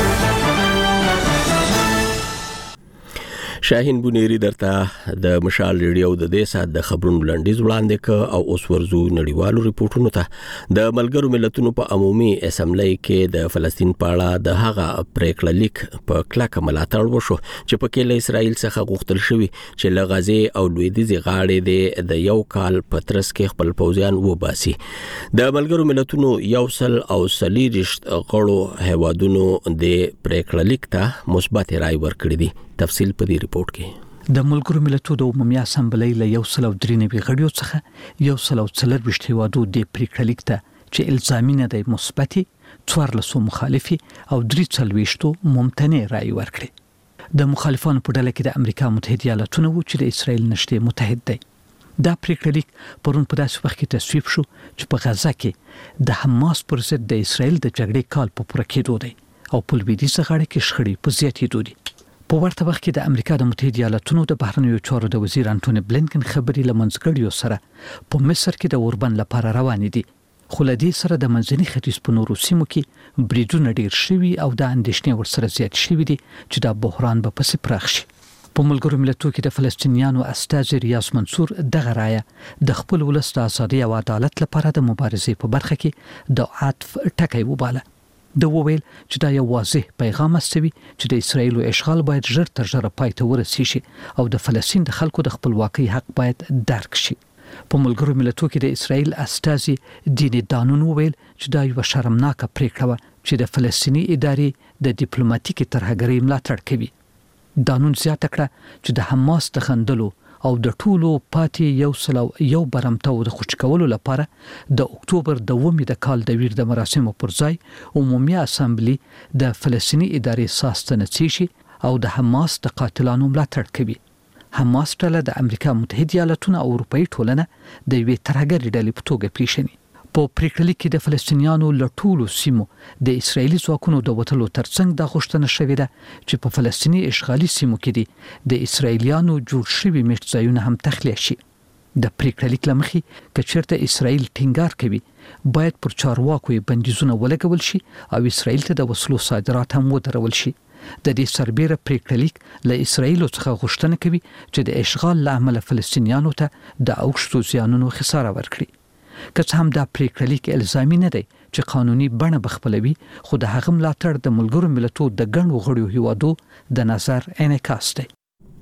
شاهین بنيري درته د مشال ریډیو د دې سات د خبرونو لنډیز وړاندې ک او اوس ورزو نړیوالو ریپورتونو ته. د ملګرو ملتونو په عمومي اسمبلی کې د فلسطین په اړه د هغه پریکړه لیک په کلکه ملاتړ وشو چې په کې له اسرائیل څخه غوښتل شوی چې له غزې او لویدیځ غاړې د یو کال پترس کې خپل پوځیان وباسي. د ملګرو ملتونو یو سل او سلیریشت غړو هیوادونو د پریکړه لیک ته مثبت رائے ورکړي دي. تفصیل په دې ریپورت کې.
د ملګرو ملتونو د عمومي اسمبلی له یو سل او درې نوي غړیو څخه یو سل او څلرویشت هیوادو د پریکړه لیک ته چې الزامي نه دی مثبتي، څوارلسو مخالفي او درې څلوېښتو ممتنع رائے ورکړي. د مخالفانو په ډله کې د امریکا متحده ایالاتونه وو چې د اسرائیل نشته متحد دی. دا پریکړه لیک پرون په داسې وخت کې تصویب شو چې په غزه کې د حماس پر ضد د اسرائیل د جګړې کال په پوره کېدو دی او په لویدیځه غاړه کې شخړې په زیاتېدو دي. په ورته وخت کې د امریکا د متحده ایالاتونو د بهرنیو چارو د وزیر انټونی بلینکن خبري له منځګړیو سره په مصر کې د اوربند لپاره روانې دي. خو له دې سره د منځني ختیځ په نورو سیمو کې بریدونه ډیر شوي او د اندېښنې ورسره زیات شوي دي چې دا بحران به پسې پراخ شي. په ملګرو ملتونو کې د فلسطینیانو استازي ریاض منصور دغه رایه د خپل ولس د ازادي او عدالت لپاره د مبارزې په برخه کې د عطف ټکی وباله. د وویل چې دا یو واضح پیغام استوي چې د اسرایل او اشغال باید ژر تر ژره پای ته ورسیږي شي او د فلسطین د خلکو د خپلواکۍ حق باید درک شي. په ملګرو ملتونو کې د اسرایل استازي دیني دانون وویل چې دا یو شرمناکه پریکړه وه چې د فلسطینی ادارې د ډیپلوماټیکي ترهګرۍ ملاتړ کوي. دانون زیاته کړه چې د حماس د خندلو او د ټولو پاتې یو سلو یو برمتو د خوش کولو لپاره د اکتوبر د اوومې د کال د ویر د مراسمو پر ځای عمومي اسامبلی د فلسطینی ادارې ساستنه شي او د حماس د قاتلانو ملاتړ کوي. حماس ډله د امریکا متحده ایالاتونو او اروپایي ټولنه د یوې ترهګرې ډلې په توګه پیژني. په پریکړه کې د فلسطینیانو لټولو سیمو د اسرایلی ځواکونو د وټلو ترڅنګ د غوښتنه شوې ده چې په فلسطینی اشغالي سیمو کې دي د اسرایلیانو جوړ شوی میشتځایونه هم تخلیه شي. د پریکړه کې لمخې کچرته اسرایل ټینګار کوي باید پر چارواکو بندیزونه ولګول شي او اسرایل ته د وسلو صادرات هم ودرول شي. د دې سربېره پریکړه لیک له اسرایل څخه غوښتنه کوي چې د اشغال له امله فلسطینیانو ته د اوښتو زیانونو خساره ورکړي. که څه هم دا پریکړه لیک الزامي نه دی چې قانوني بڼه بخپلوي، خو د هغه ملاتړ د ملګرو ملتونو د ګڼو غړو هیوادو د نظر انعکاس دی.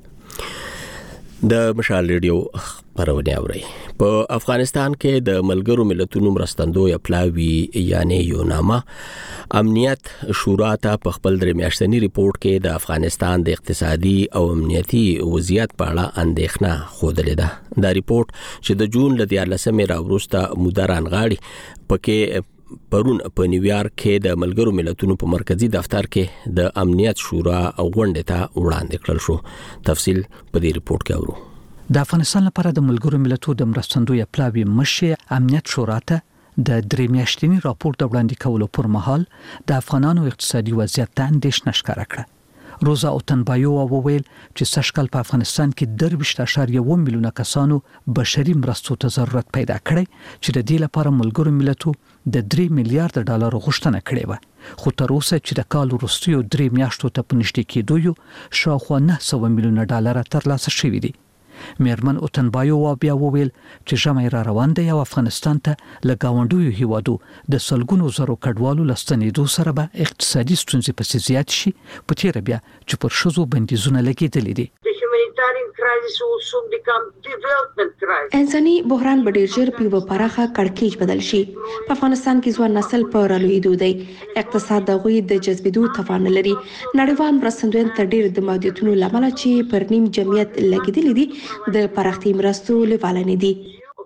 د مشال ریډیو خبرونه اوري. په افغانستان کې د ملګرو ملتونو مرستندوی اپلاوی یعنی یوناما امنیت شورا ته په خپل درې میاشتنی ریپورت کې د افغانستان د اقتصادي او امنیتي وضعیت په اړه اندېښنه خوده ده. دا ریپورت چې د جون ل دیارلسمې راوروسته مدران غاړي پکې پرون په نیویارک کې د ملګرو ملتونو په مرکزی دفتر کې د امنیت شورا غونډه ته وړاندې کړل شو. تفصیل په دې ریپورت کې اورو.
د افغانستان لپاره د ملګرو ملتونو د مرستندوی اپلاوی مشر امنیت شورا ته د درې میاشتنی راپور د وړاندې کولو پر مهال د افغانانو اقتصادي وضعیت ته اندېښنه ښکاره کړه. روزا اوتنبایووا وویل چې سږکال په افغانستان کې درویشت اعشاریه اووه میلیونه کسانو بشري مرستو ته ضرورت پیدا کړی چې د دې لپاره ملګرو ملتونو د درې میلیارډ ډالر غوښتنه کړې و، خو تر اوسه چې د کال وروستیو درې میاشتو ته په نږدې کېدو یو شاوخوا نه سوه میلیونه ډالر ترلاسه شوي دي. میرمن اوتنبایووا بیا وویل چې ژمی را روان دی او افغانستان ته له ګاونډیو هیوادو د سلګونو زرو کډوالو لستنېدو سره به اقتصادي ستونزې پسې زیات شي، په تیره بیا چې پر ښځو بندیزونه لګېدلي دي.
انساني بحران به ډیر ژر په یوه پراخه کړکېچ بدل شي. په افغانستان کې ځوان نسل په رالوېدو دی، اقتصاد د هغوی د جذبېدو توان نه لري. نړیوال مرستندویان تر ډېر د محدودیتونو له امله چې پر نیم جمعیت لګېدلي دي د پراختي مرستو لیواله نه دي.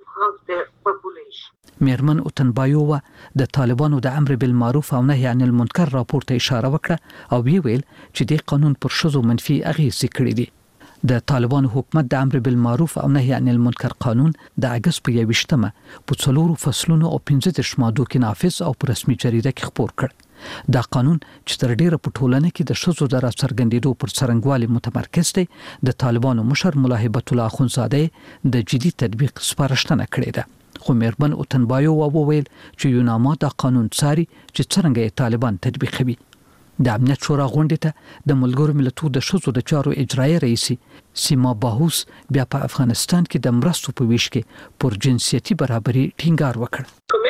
میرمن اوتنبایووا د طالبانو د امر بالمعروف او نهي عن المنکر راپور ته اشاره وکړه او ویل چې د قانون پر ښځو منفي اغېزې کړې دي. د طالبانو حکومت د امر بالمعروف او نهي عن المنکر قانون د اگست په یوویشتمه په څلورو فصلونو او پنځه دېرش مادو کې نافذ او په رسمي جریده کې خپور کړ. دا قانون چې تر ډیره په ټولنه کې د ښځو د راڅرګندېدو پر څرنګوالي متمرکز دی، د طالبانو مشر ملا هیبت الله اخوندزاده د جدي تطبیق سپارښتنه کړې ده. خو میرمن اوتنبایووا وویل چې یوناما دا قانون څاري چې څرنګه یې طالبان تطبیقوي. د امنیت شورا غونډې ته د ملګرو ملتونو د ښځو د چارو اجرایي رئیس سیما باهوس بیا په افغانستان کې د مرستو په ویش کې پر جنسیتي برابرۍ ټینګار وکړ.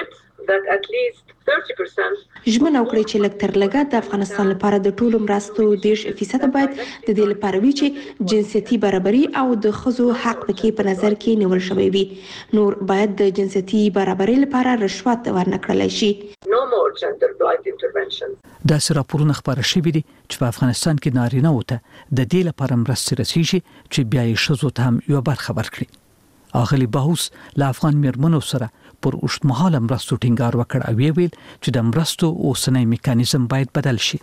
ژمنه وکړي چې لږ تر لږه د افغانستان لپاره د ټولو مرستو دېرش فیصد باید د دې لپاره وي چې جنسیتي برابري او د ښځو حق پکې په نظر کې نیول شوی وي. نور باید د جنسیتي برابرۍ لپاره رشوت ورنکړلی شي.
داسې راپورونه خپاره شوي دي چې په افغانستان کې نارینه وو ته د دې لپاره مرستې رسیږي چې بیا یې ښځو ته هم یوه برخه ورکړي. اغلی باهوس له افغان میرمنو سره پر اوږدمهاله مرستو ټینګار وکړ او ویل چې د مرستو اوسنی میکانیزم باید بدل شي.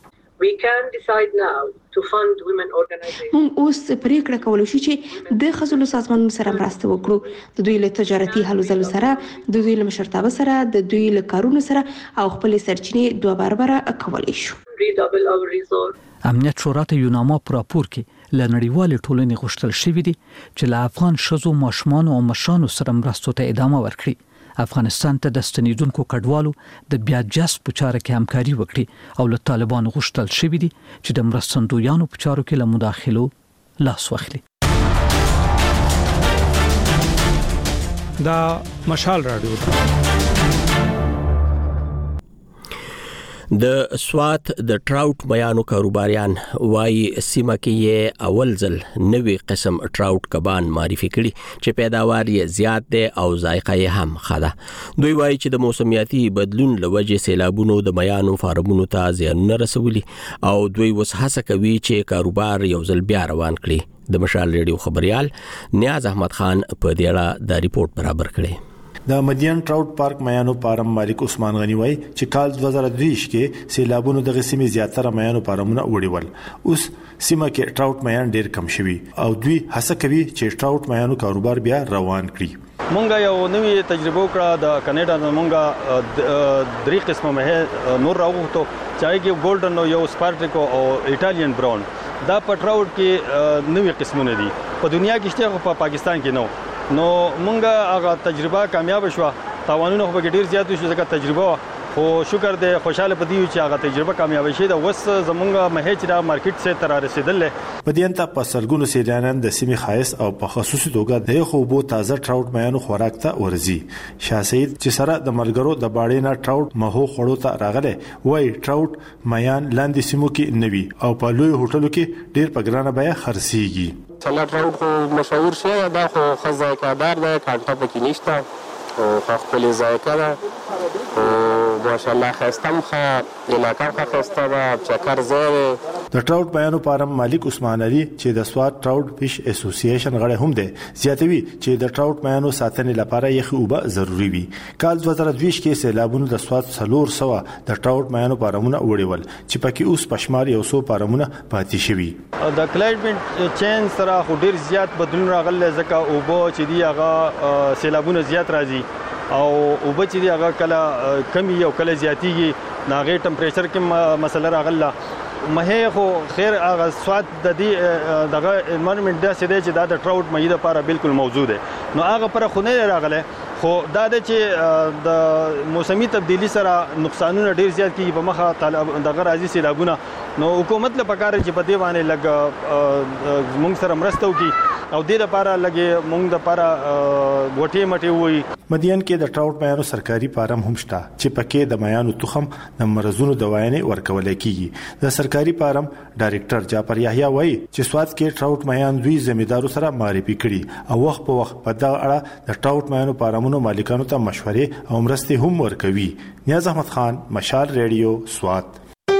مونږ اوس پریکړه کولی شو چې د ښځو له سازمانونو سره مرسته وکړو، د دوی له تجارتي هلو ځلو سره، د دوی له مشرتابه سره، د دوی له کارونو سره او خپلې سرچینې دوه برابره کولی شو.
امنیت شورا ته یوناما په راپور کې له نړیوالې ټولنې غوښتل شوي دي چې له افغان ښځو، ماشومانو او مشرانو سره مرستو ته ادامه ورکړي. افغانستان ته د ستنېدونکو کډوالو د بیا جذب په چاره کې همکاري وکړي او له طالبانو غوښتل شوي دي چې د مرستندویانو په چارو کې له مداخلو لاس واخلي.
دا مشال رادیو
د سوات د ټراوټ میانو کاروباریان وايي سیمه کې یې اول ځل نوې قسم ټراوټ کبان معرفي کړي چې پیداوار یې زیات دی او ذایقه یې هم ښه ده. دوی وايي چې د موسمیاتي بدلون له وجې سیلابونو د میانو فارمونو ته زیانونه رسولي او دوی اوس هڅه کوي چې کاروبار یو ځل بیا روان کړي. د مشال ریډیو خبريال نیاز احمد خان په دې اړه د ریپورت برابر کړي.
د مدین ټراوټ پارک میانو فارم مالک عثمان غنی وای چې کال دوه زره دوه کې سیلابونو د غسیمي زیاتره میانو فارمونه وړول. اوس سیمه کې ټراوټ میان ډیر کم شوي او دوی هڅه کوي چې ټراوټ میانو کاروبار بیا روان کړي.
مونږ یو نوې تجربه وکړه د کاناډا نه مونږ درې قسمه مه نور راوغوښتو چې هغه ګولډن او یو سپارټیکو او ایټالین براون دا په ټراوټ کې نوې قسمونه دي په دنیا کې شته په پاکستان کې نو نو مونږ هغه تجربه کامیاب شوه تاوانونه خو به ډیر زیات شو ځکه تجربه خو شکر دې خوشاله پدې چې هغه تجربه کامیاب شي دا وس زمونږ مه چې دا مارکیټ سره تر رسیدل
په دې انت په سلګونو سیلانیان د سیمې خاص او په خصوصي توګه د خو بو تازه ټراوټ میانو خوراک ته ورزي شاه سید چې سره د ملګرو د باړې نه ټراوټ مهو خړو ته راغله وای ټراوټ میان لاندې سیمو کې نوي او په لوی هوټلو کې ډیر په ګرانه بیا خرسيږي
سلام ټراوټ خو مشهور شي دا خو خزایکادار دی کانټه پکې نشته او خپل ذایقه ده ماشاءالله خستم خو علاقه خو خسته ده چکر زره
د ټراوټ بیانو پارم مالک عثمان علي چې د سواد ټراوټ فش اسوسییشن غړی هم دی زیاتوي چې د ټراوټ بیانو ساتنې لپاره یخ اوبه ضروری وي کال دوه زره دوه کې سیلابونو د سواد څلور سو د ټراوټ بیانو پارمونه وړول چې پکې اوس پښمار یو سو پارمونه پاتې شوي
د کلایمټ چینج سره خو ډیر زیات بدلون راغلی ځکه اوبه چې دی هغه سیلابونه زیات راځي او اوبه چې دی هغه کله کمی او کله زیاتیږي ناغه ټمپریچر کې مسله راغله مه خو خیر هغه سواد د دې دغه انوایرنمنت د سده چې د ټراوټ مې د لپاره بالکل موجود دی نو هغه پر خو نه راغله خو دا د چې د موسمي تبدیلی سره نقصانونه ډیر زیات کیږي په مخه دغه راځي سیلابونه نو حکومت له پکاره چې په دې باندې لګ موږ سره مرسته وکړي او دې لپاره لګي موږ د لپاره غوټي مټي وي
مدین کې د ټراوټ میانو سرکاري فارم هم شته چې پکې د میانو تخم د مرزونو دوايانې ورکول کیږي د سرکاري فارم ډایریکټر جعفر یحیی وایي چې سواد کې ټراوټ میان دوی ځمېدارو سره معرفي کړي او وخت په وخت په دغه اړه د ټراوټ میانو فارمونو مالکانو ته مشورې او مرستې هم ورکوي نیاز احمد خان مشال ریډیو سواد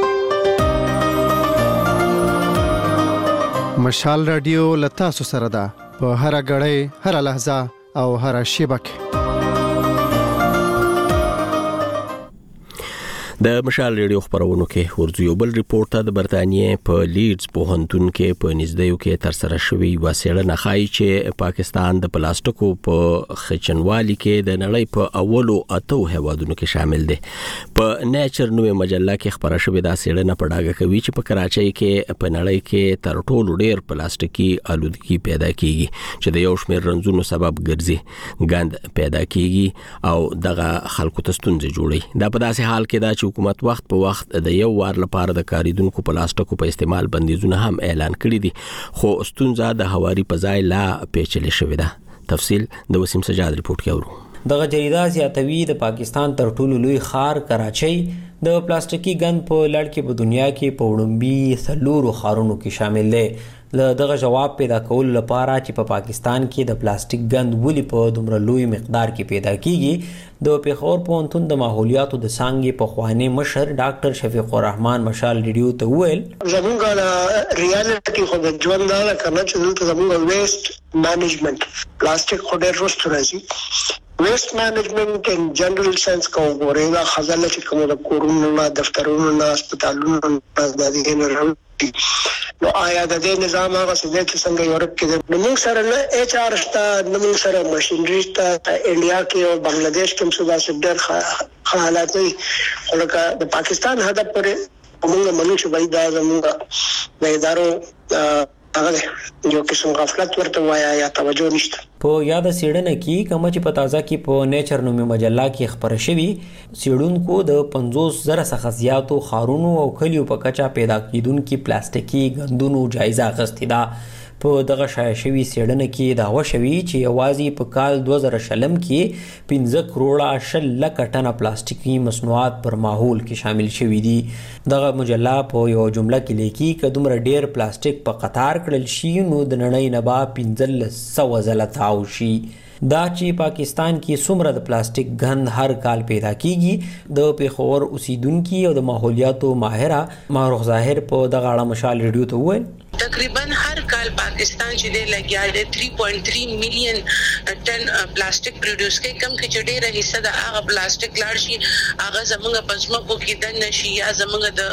مشال رادیو لتاسو سره ده په هر غړې هر لحظه او هر شبکه
د مشال ریډیو خبرونو کې ورځو یو بل ریپورت د برتانیې په لیډز پوهنتون کې په نږدې کې تر سره شوی وسیړه ښایي چې پاکستان د پلاستیکو په خچنوالي کې د نړۍ په اولو اتو هوادونو کې شامل دی په نیچر نوې مجله کې خبره شوې دا سیړه په ډاګه کوي چې په کراچۍ کې په نړۍ کې تر ټولو ډېر پلاستیکي آلودګي پیدا کیږي چې د یو شمېر رنځونو سبب ګرځي ګند پیدا کیږي او دغه خلکو ته ستونزې جوړي دا په داسې حال کې دا چې حکومت وخت په وخت د یو وار لپاره د کاریدونکو پلاستیکو په استعمال بندیزونه هم اعلان کړی دي خو ستونزه د هواري په ځای لا پیچلې شوې ده تفصیل د وسیم سجاد ریپورت کې اورو
دغه جریده زیاتوي د پاکستان تر ټولو لوی ښار کراچۍ د پلاستیکي ګند په لړ کې په دنیا کې په وړومبي څلورو ښارونو کې شامل دی له دغه جواب پیدا کول لپاره چې په پاکستان کې د پلاستیک ګند ولې په دومره لوی مقدار کې پیدا کیږي د پیښور پوهنتون د ماحولیاتو د څانګې په خواني مشر ډاکټر شفیق الرحمن مشال ریډیو ته وویل
زموږ د ریالټي خو د ژوند دا کنه چې دلته زموږ ویسټ مانجمنت پلاستیک خو ډېر وروسته راځي ویسټ مانجمنت ان جنرال سنس کو غوړې دا خزانه چې کومه د کورونو نه دفترونو نه هسپتالونو نه د دې نه نو آیا د دې نظام هغه څه چې څنګه یورپ کې د موږ سره نه ایچ آر شته د موږ سره ماشينري شته انډیا کې او بنگلاديش کې هم څه داسې ډېر حالات دي ولکه د پاکستان هدف پر موږ منو چې وای دا زموږ د ادارو هغه یو قسم غفلت ورته وایا یا توجه نشته
په یاد سیړنه کې کوم چې په تازه کې په نیچر نومي مجله کې خبره شوی سیړونکو د پنځوس زره څخه زیاتو خارونو او کلیو په کچا پیدا کیدونکو پلاستیکي غندونو جایزه اخیستې ده په دغه شایع شوی سیړنه کې دا وشوي چې یوازې په کال دوه زره شلم کې پنځه کروڑه شل لک ټنه پلاستیکي مصنوعات پر ماحول کې شامل شوي دي دغه مجله په یو جمله کې لیکي چې دومره ډیر پلاستیک په قطار کړل شي نو د نړۍ نه با پنځه سوه ځله تاو شي دا چې پاکستان کې څومره د پلاستیک غند هر کال پیدا کیږي د پیښور اوسیدونکو او د ماحولیاتو ماهره ماروخ ظاهر په دغه اړه مشال ریډیو ته وویل
تقریبا هر کال پاکستان چې د لګیا د تین پوینټ تین میلیون ټن پلاستیک پروډوس کوي کم کې چې ډېره حصہ د هغه پلاستیک لاړ شي هغه زموږ په ځمکو کې د نشي یا زموږ د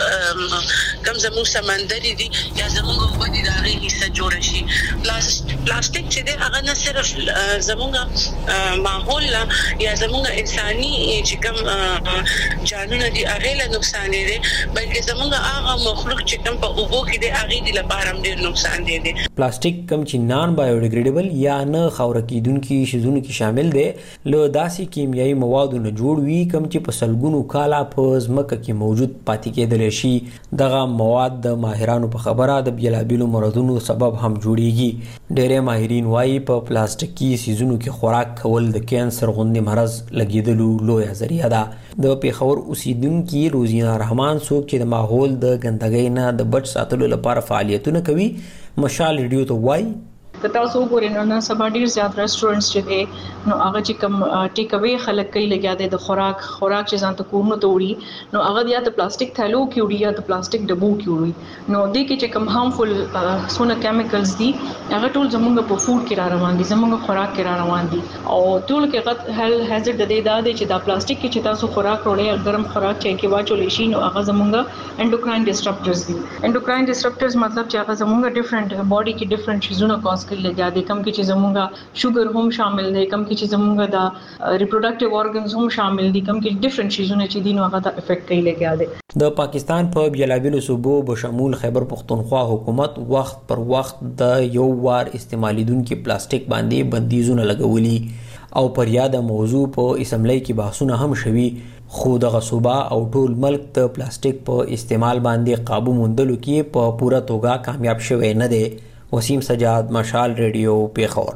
کم زموږ سمندري دي یا زموږ په دې دغه حصہ جوړ شي پلاستیک چې د هغه نه صرف زموږ زمونږ ماحول یا زمونږ انساني چې کوم جانونه دي هغه له نقصان دي بلکې زمونږ هغه مخلوق چې کوم په اوبو کې دي هغه د لپاره هم ډیر نقصان دي.
پلاستیک کم چې نان بایوډیګریډیبل یا نه خاور کیدونکو شیزونو کې شامل دي له داسې کیمیاوي موادو نه جوړ وي کم چې په سلګونو کاله په ځمکه کې موجود پاتې کېدل شي. دغه مواد د ماهرانو په خبره د بیلابیلو مرضونو سبب هم جوړیږي. ډېر ماهرین وايي په پلاستیکي شیزونو کې خوراک کول د کینسر غوندې مرض لګیدلو لویه ذریعہ ده. د پیښور اوسیدونکو روزینا رحمان څوک چې د ماحول د ګندګۍ نه د بچ ساتلو لپاره فعالیتونه کوي مشال ریډیو ته وایي
که تاسو وګورئ نو نن سبا ډیر زیات ریسټورانټس چې دي نو هغه چې کوم ټیک اوی خلک کوي لګیا دي د خوراک خوراک چې ځان ته کورنو ته وړي نو هغه یا د پلاستیک تھیلو کې وړي یا د پلاستیک ډبو کې وړي نو دې کې چې کوم هارمفل سونه کیمیکلز دي هغه ټول زموږ په فود کې را روان دي زموږ خوراک کې را روان دي او ټول کې غت هل هازارد د دې دا دي چې دا پلاستیک کې چې تاسو خوراک وړئ ګرم خوراک چې کې واچول شي نو هغه زموږ انډوکراین ډسټرپټرز دي. انډوکراین ډسټرپټرز مطلب چې هغه زموږ ډیفرنٹ باډي کې ډیفرنٹ شیزونه کاز کوي لګیا دي کم کې چې زموږه شوګر هم شامل دي کم کې چې زموږه د ریپروډکټیو اورګنز هم شامل دي کم کې ډیفرنٹ شیزونه چې دي نو هغه د افیکټ کوي لګیا دي.
د پاکستان په بیلابیلو صوبو بشمول خیبر پختونخوا حکومت وخت پر وخت د یو وار استعمالیدونکو پلاستیک باندې بندیزونه لګولي او پر یاد موضوع په اسمبلی کې بحثونه هم شوي خو دغه صوبه او ټول ملک د پلاستیک په استعمال باندې قابو موندلو کې په پوره توګه کامیاب شوی نه دی. وسیم سجاد مشال ریډیو پیښور.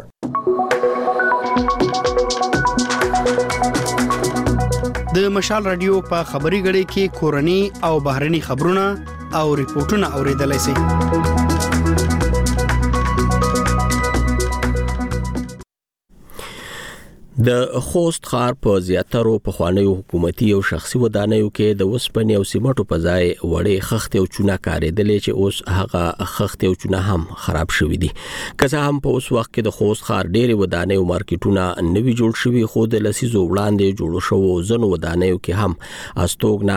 د مشال رادیو په خبري غړي کې کورني او بهرني خبرونه او ریپورتونه اوریدلای شئ.
د خوست ښار په زیاترو پخوانیو حکومتي او شخصي ودانیو کې د وسپنې او سیمټو په ځای وړې خښتې او چونه کارېدلې چې اوس هغه خښتې او چونه هم خراب شوي دي. که څه هم په اوس وخت کې د خوست ښار ډېرې ودانۍ او مارکیټونه نوي جوړ شوي خو د لسیزو وړاندې جوړ شوو ځینو ودانیو کې هم استوګنه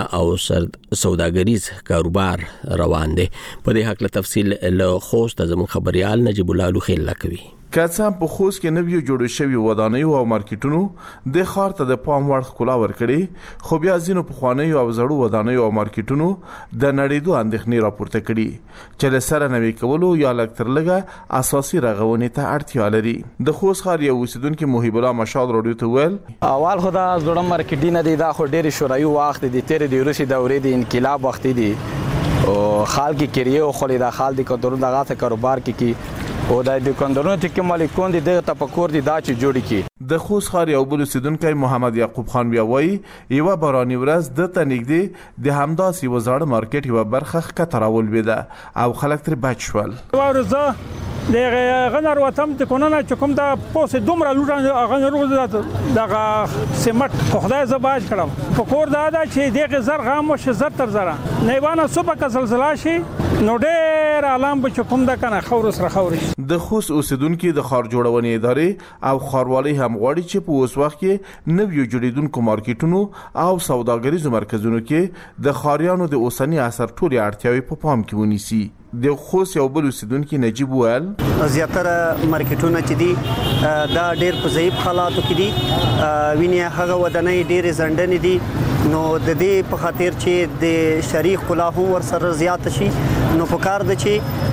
او سوداګریز کاروبار روان دی. په دې هکله تفصیل له خوست زموږ خبريال نجیب الله لوخیل کوي.
کڅه په خوست کې نویو جوړ شوی ودانیو او مارکیټونو د ښار ته د پام وړ ښکلا ورکړي خو بیا ځینو پخوانیو او زړو ودانیو او مارکیټونو د نړیدو اندېښنې راپورته کړي چې له سره نوي کولو یا لکتر لګه اساسي رغونې ته اړتیا لري. د خوست ښار یو اوسیدونکو محب الله مشال رادیو ته ویل
اول خدا زړه مارکیټ نه دی دا خو ډېر شورایي وخت دی تیر دی روسي دورې دی انقلاب وخت دی او خال کې کړیو خو دا خال دی کډور دغه ته کاروبار کې کی او د دکاندارونو ټکی مالکون دي د تفکر دي دا چې جوړی کی.
د خوست ښار یو بل اوسیدونکو محمد یعقوب خان بیا وایي یو باراني ورځ د تنګدي د همداسي وزړ مارکیټ یو برخه کتراول بده او خلک تر بچ شول.
ورځه د غنر وطن د کوننه چې کوم د پوسه دومره لوټه غنر ورځ دغه سیمټ خدای زباج کړم په کور دا دا چې دغه زر غام وش زر تر زره نه وانه صبح کا زلزلہ شي نو ډېر عالم به کوم د کنه خور سره خوري.
د خوست اوسیدونکو د ښار جوړونې ادارې او ښاروالۍ هم غواړي چې په اوس وخت کې نویو جوړیدونکو مارکیټونو او سوداګریزو مرکزونو کې د ښاریانو د اوسنی عصر ټولې اړتیاوې په پام کې ونیسي. د خوست یو بل اوسیدونکو نجیب ویل
زیاتره مارکیټونه چې دي دا ډېر په ضعیف حالاتو کې دي ویني هغه ودانۍ ډېر زندنې دي نو د دې په خاطر چې د شریک خلا هم ور سره زیات شي نو په کار د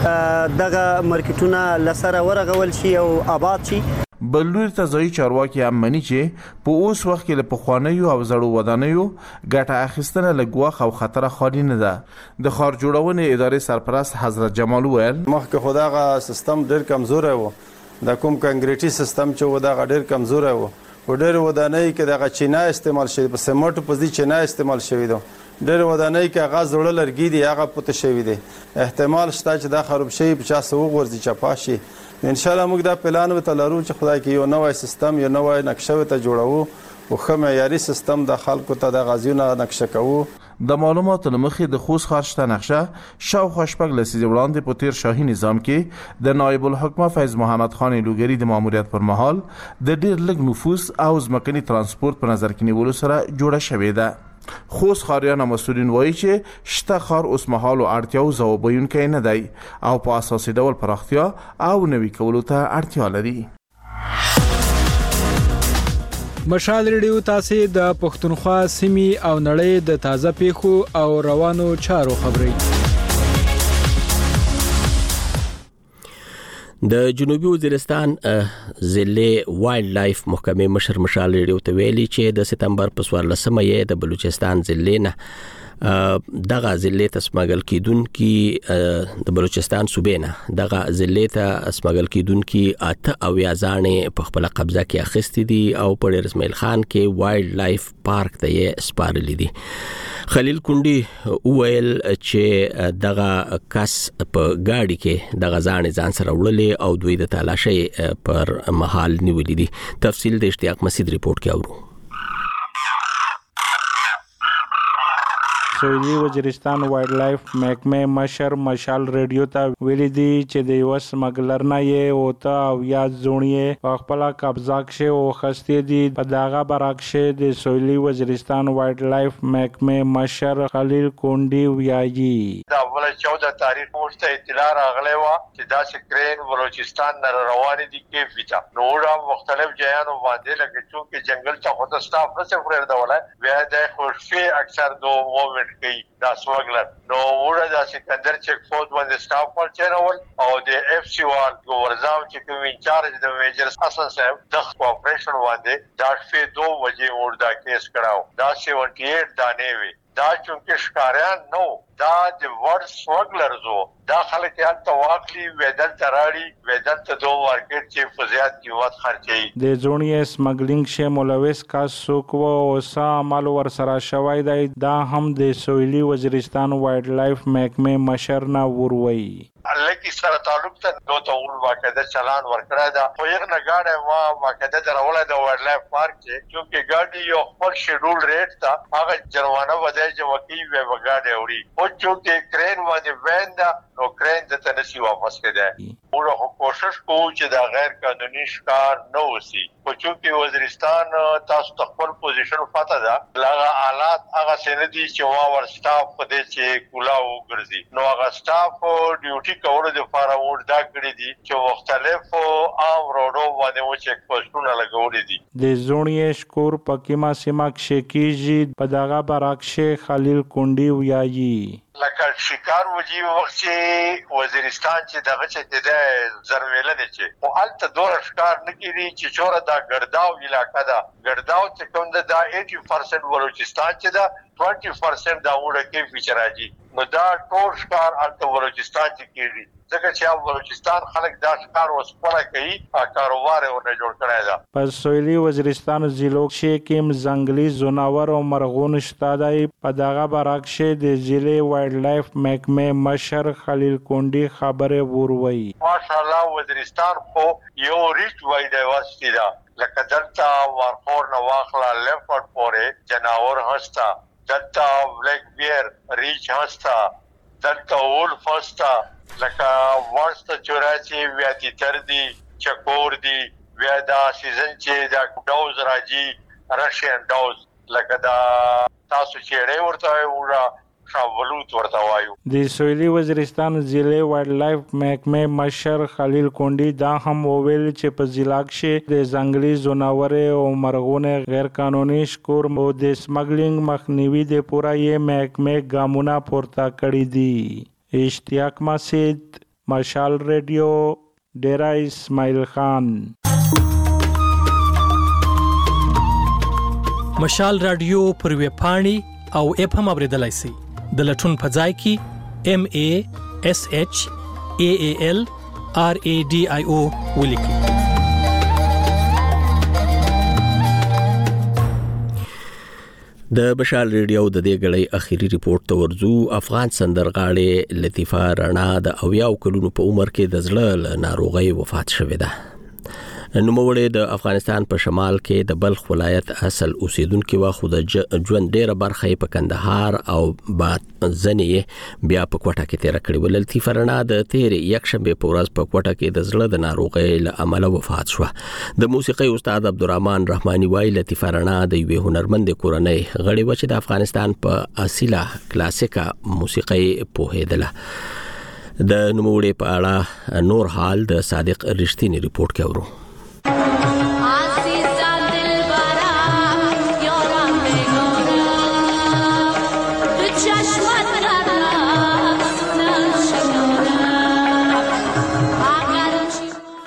چې دغه مارکیټونه لسره ورغول شي او آباد شي.
بلور تزای چارواکي هم مني چې په اوس وخت کې له پخوانیو او زړو ودانیو ګټه اخیستنه لګواخ او خطر خالي نه ده. د ښار جوړونې ادارې سرپرست حضرت جمال ویل
مخکې خداغه سیستم ډېر کمزور و د کوم کانکریټي سیستم چې و دا ډېر کمزور و و ډېر ودانۍ کې دغه چینه استعمال شوی په سیمټو په ځای چینه استعمال شوی دی ډېر ودانۍ کې هغه زړه لرګي دي هغه پته شوی دی احتمال شته چې دا خراب شي په چا سو ورځي چپاشي ان شاء الله موږ دا پلان وته لرو چې خدای کې یو نوې سیستم یو نوې نقشه ته جوړو او خو معیاري سیستم د خلکو ته د غازیونو نقشه کوو.
د معلوماتو لمخې د خوست ښار شته نقشه شاوخوا شپږ لسیزې وړاندې په تیر شاهي نظام کې د نایب الحکومه فیض محمد خان لوګری د ماموریت پر مهال د ډېر لږ نفوس او ځمکني ترانسپورت په نظر کې نیولو سره جوړه شوې ده. خوست ښاریان مسؤلین وایي چې شته ښار اوس مهال اړتیاو ځواب ویونکی نه دی او په اساسي ډول پراختیا او نوي کولو ته اړتیا لري.
مشال ریډیو تاسو د پښتونخوا سیمې او نړۍ د تازه پیښو او روانو چارو خبري
د جنوبي وزیرستان ضلع وایلډ لایف محکمې مشر مشال ریډیو ته ویلي چې د سپتمبر په څوارلسمه یې د بلوچستان ضلع نه دغه ضلع ته سمګل کیدونکي د بلوچستان صوبې نه دغه ضلع ته سمګل کیدونکي اته او یا ځانې په خپل قبضه کې اخیستي دي او په ډیر اسماعیل خان کې وایلډ لایف پارک ته یې سپارلي دي. خلیل کونډي وویل چې دغه کس په گاډي کې دغه ځانې ځان سره وړلې او دوی د تلاشي پر مهال نیولې دي. تفصیل د اشتیاق مسعود ریپورت کې اورو.
سویلي وزیرستان وایلډ لایف محکمې مشر مشال ریډیو ته ویلي دي چې د یو سمګلر نه یې اوته او یا زونیه په خپل قبضه کې او خستې دي. په دغه برعکس د سویلي وزیرستان وایلډ لایف محکمې مشر خلیل کونډي ویایي
دا ول چودہ تاریخ ورته اطلاع راغلی و چې دا سکرین بلوچستان نه روان دي کې ویتا نور مختلف ځایانو باندې لکه چې جنگل ته خود سټاف نه څه ورته بیا د خوشي اکثر دو مومنت کوي دا سمګلر نو وړه د سکندر چک پوسټ باندې سټاف ول چینول او د اف سی وال ګورزاو چې کوم انچارج د میجر حسن صاحب د کوپریشن باندې دا شپې دوه وجې وردا کیس کراو دا سیونټي ایټ دانې وی دا چونکه شکاریان نو دا د ورډ سمګلرزو دا خلک یې ته واخلي ویدل تراړي ویدل ته دوه مارکیټ چې فزیات قیمت خرچي
د زونیه سمګلینګ شه مولویس کا سوکو او سامال ور سره شوای دی دا هم د سویلي وزیرستان وایلډ لایف محکمې مشر نه وروي
لکه سره تعلق ته نو ته ول واقعده چلان ورکړه دا خو یې نه غاړه وا واقعده دروله د وایلډ لایف پارک چې چې ګاډي یو خپل شیډول ریټ تا هغه جرمانه ودای چې وکی وی وګاډه وړي او چې کرین باندې ویندا نو کرین د تنسي واپس کړي موږ کوشش کوو چې دا غیر قانوني ښکار نه وسی خو چې وزیرستان تاسو خپل پوزیشن فاته دا لغه آلات هغه سندي چې وا ور سټاف په دې چې کولا وګرځي نو هغه سټاف ډیوټي کول د فارورډ دا کړی دي چې مختلفو عام روډو باندې و چک پوسټونه لګولې دي.
د زونیه شکور پکیما سیما شکیجی په دغه برعکس خلیل کونډي ویایي
لکه شکار وجي وخت چې وزیرستان چې دغه چې د زرویل دي چې او الته دور شکار نه کیږي چې چوره دا ګرداو علاقہ دا ګرداو چې کوم دا اسی پرسنټ بلوچستان چې دا بیس پرسنټ دا وړه کې فیچراجي نو دا ټول شکار الته بلوچستان چې کیږي ځکه چې بلوچستان خلک دا شکار وسپړه کوي کاروبار ورته جوړ کړی دا.
په سویلي وزیرستان ضلع کې کوم ځنګلي ځناور او مرغون شته دی په دغه برعکس د ضلع وایلډ لایف محکمې مشر خلیل کونډي خبره وروي
ماشاءالله وزیرستان خو یو ریچ بایوډایورسټي دا لکه دلته ورخور نو واخلا لیفټ پورې جناور هستا دلته بلیک بیر ریچ هستا دلته ولف هستا لکه ورسته چوراچی ویاتی تر دی چکور دی ویا دا سیزن چې دا ډاوز راځي راشین ډاوز لکه دا تاسو چې ورته وره شاولوت ورته وایو.
د سویلي وزیرستان ضلع وایلډ لایف محکمې مشر خلیل کونډي دا هم وویل چې په ضلع کې د ځنګلي ځناور او مرغونه غیر قانوني ښکار او د سمګلینګ مخنیوي د پوره یې محکمې ګامونه پورته کړی دي. اشتیاق مسعود مشال ریډیو ډیرا اسماعیل خان.
مشال رادیو پر ویب پاڼې او اپ هم اوریدلای شئ. د لټون په ځای کې ام ا اس اچ ا ا ال ار ا ډي آی او ولیکئ.
د بشال ریډیو د دې غړې اخیری ریپورت ته ورځو. افغان سندرغاړې لطیفه رڼا د اویاو کلونو په عمر کې د زړه ناروغي وفات شوې ده. نوموړې د افغانستان په شمال کې د بلخ ولایت اصل اوسیدونکو و خو د ژوند ډیره برخه په کندهار او بات ځنې بیا په کوټه کې تیر کړې ول. لطیفه رڼا د تیر یک شنبه په ورځ په کوټه کې د زړه د ناروغۍ له امله وفات شو. د موسیقي استاد عبدالرحمن رحماني وايي لطیفه رڼا د یوې هنرمند کورنۍ غړي و چې د افغانستان په اصیله کلاسیکا موسیقي پوهېدله. د نوموړې په اړه نور حال د صادق رښتینی ریپورت کوي.
عزیزا دل برا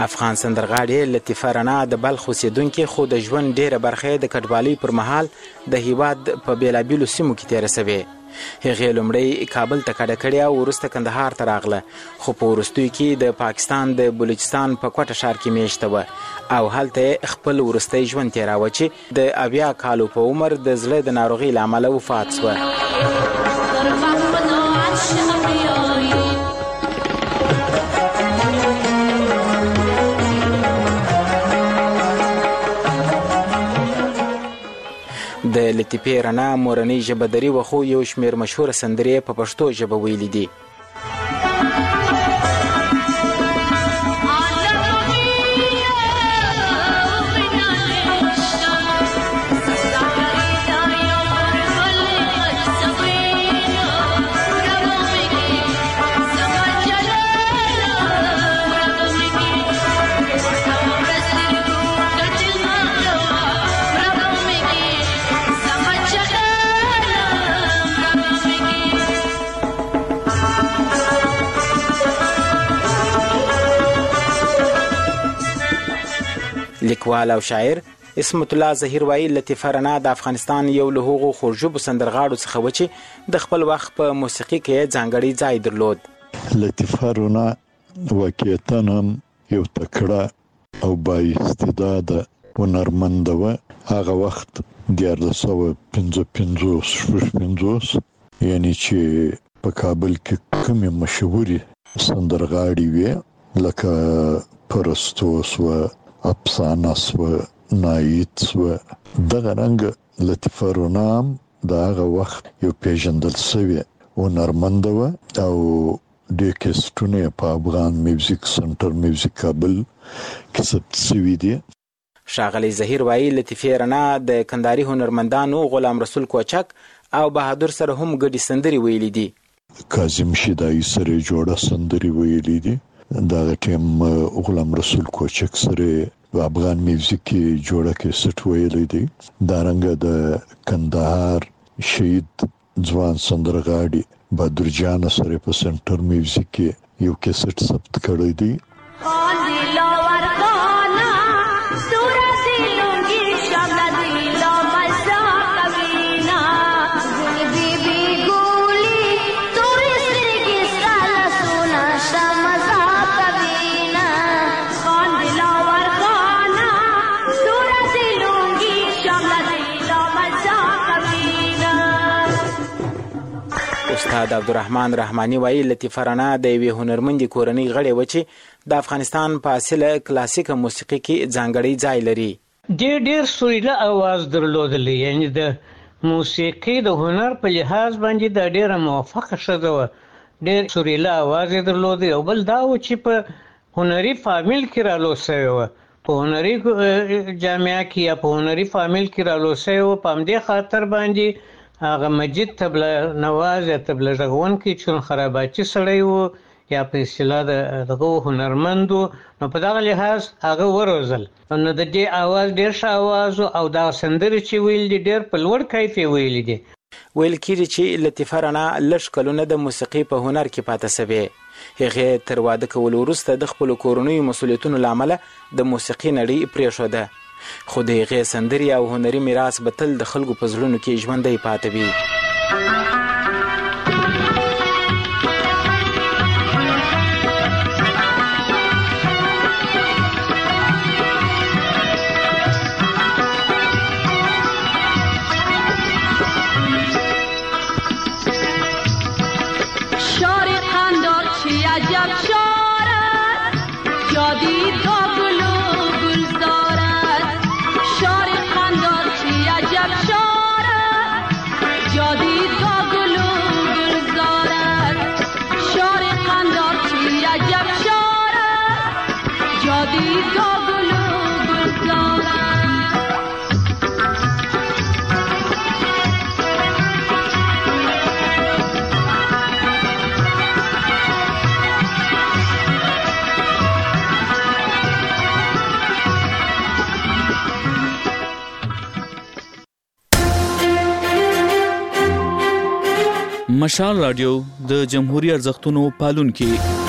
افغان سندرغاړې لطیفه رڼا د بلخ اوسیدونکې خو د ژوند ډیره برخه د کډوالۍ پر مهال د هیواد په بیلابیلو سیمو کې تیره سوې. هغې لومړی کابل ته کډه کړې او وروسته کندهار ته راغله، خو په وروستیو کې د پاکستان د بلوچستان په کوټه ښار کې میشته وه او هلته خپل وروستی ژوند تیراوه چې د اویا کالو په عمر د زړه د ناروغۍ له امله وفات شوه. د لطیفې رڼا مورنۍ ژبه دري و خو یو شمېر مشهوره سندرې په پښتو ژبه ویلي دي. لیکوال او شاعر اسمت الله ظهیر وایي لطیفه رڼا د افغانستان یو له هغو خوږژبو سندرغاړو څخه و چې د خپل وخت په موسیقي کې ځانګړی ځای درلود.
لطیفه رڼا واقعیتاً هم یو تکړه او با استعداده هنرمنده وه. هغه وخت دیارلس سوه پنځه پنځوس شپږ پنځوس یعنې چې په کابل کې کومې مشهورې سندرغاړې وې لکه پرستو سوه، افسانه سوه، نایید سوه. دغه رنګه لطیفه رڼا هم د هغه وخت یو پیژندل سوې هنرمنده وه او ډېر کیسټونه په افغان میوزیک سنټر میوزیک کابل کې ثبت سوي دي.
ښاغلی ظهیر وایي لطیفې رڼا د کندهاري هنرمندانو غلام رسول کوچک او بهادر سره هم ګډې سندرې ویلي دي.
کاظم شیدایي سره جوړه سندرې ویلي دي. دغه ټیم غلام رسول کوچک سره په افغان میوزیک کې جوړه کیسټ ویلی دی. دارنګه د کندهار شهید ځوان سندرغاړي بهادر جان سره په سنټر میوزیک کې یو کیسټ ثبت کړی دی.
استاد عبدالرحمن رحماني وایي لطیفه رڼا د یوې هنرمندې کورنۍ غړې وه چې د افغانستان په اصله کلاسیکه موسیقي کې ځانګړی ځای لري.
ډېر ډېر سوریله اواز درلودلی، یعنې د موسیقي د هنر په لحاظ باندې د ډېره موفقه ښځه وه. ډېر سوریله اواز یې درلودی او بل دا و چې په هنري فامیل کې رالو سوې وه، په هنري جامعه کې یا په هنري فامیل کې رالو سوې وه. په همدې خاطر باندې هغه مجید تبله نواز یا تبله غږونکی چون خراباتي سړی و یا په اصطلاح د دغه هنرمند و، نو په دغه لحاظ هغه وروزل. نو د دې اواز ډېر ښه اواز و او دا سندرې چې ویل دي ډېر په لوړ کیف یې ویلي دي.
ویل کېږي چې لطیفه رڼا لږ کلونه د موسیقي په هنر کې پاته سوې. هغې تر واده کولو وروسته د خپلو کورنیو مسؤلیتونو له امله د موسیقي نړۍ پرېښوده، خو د هغې سندرې او هنري میراث به تل د خلکو په زړونو کې ژوندی پاته وي.
مشال رادیو د جمهوریت ارزښتونو پالونکي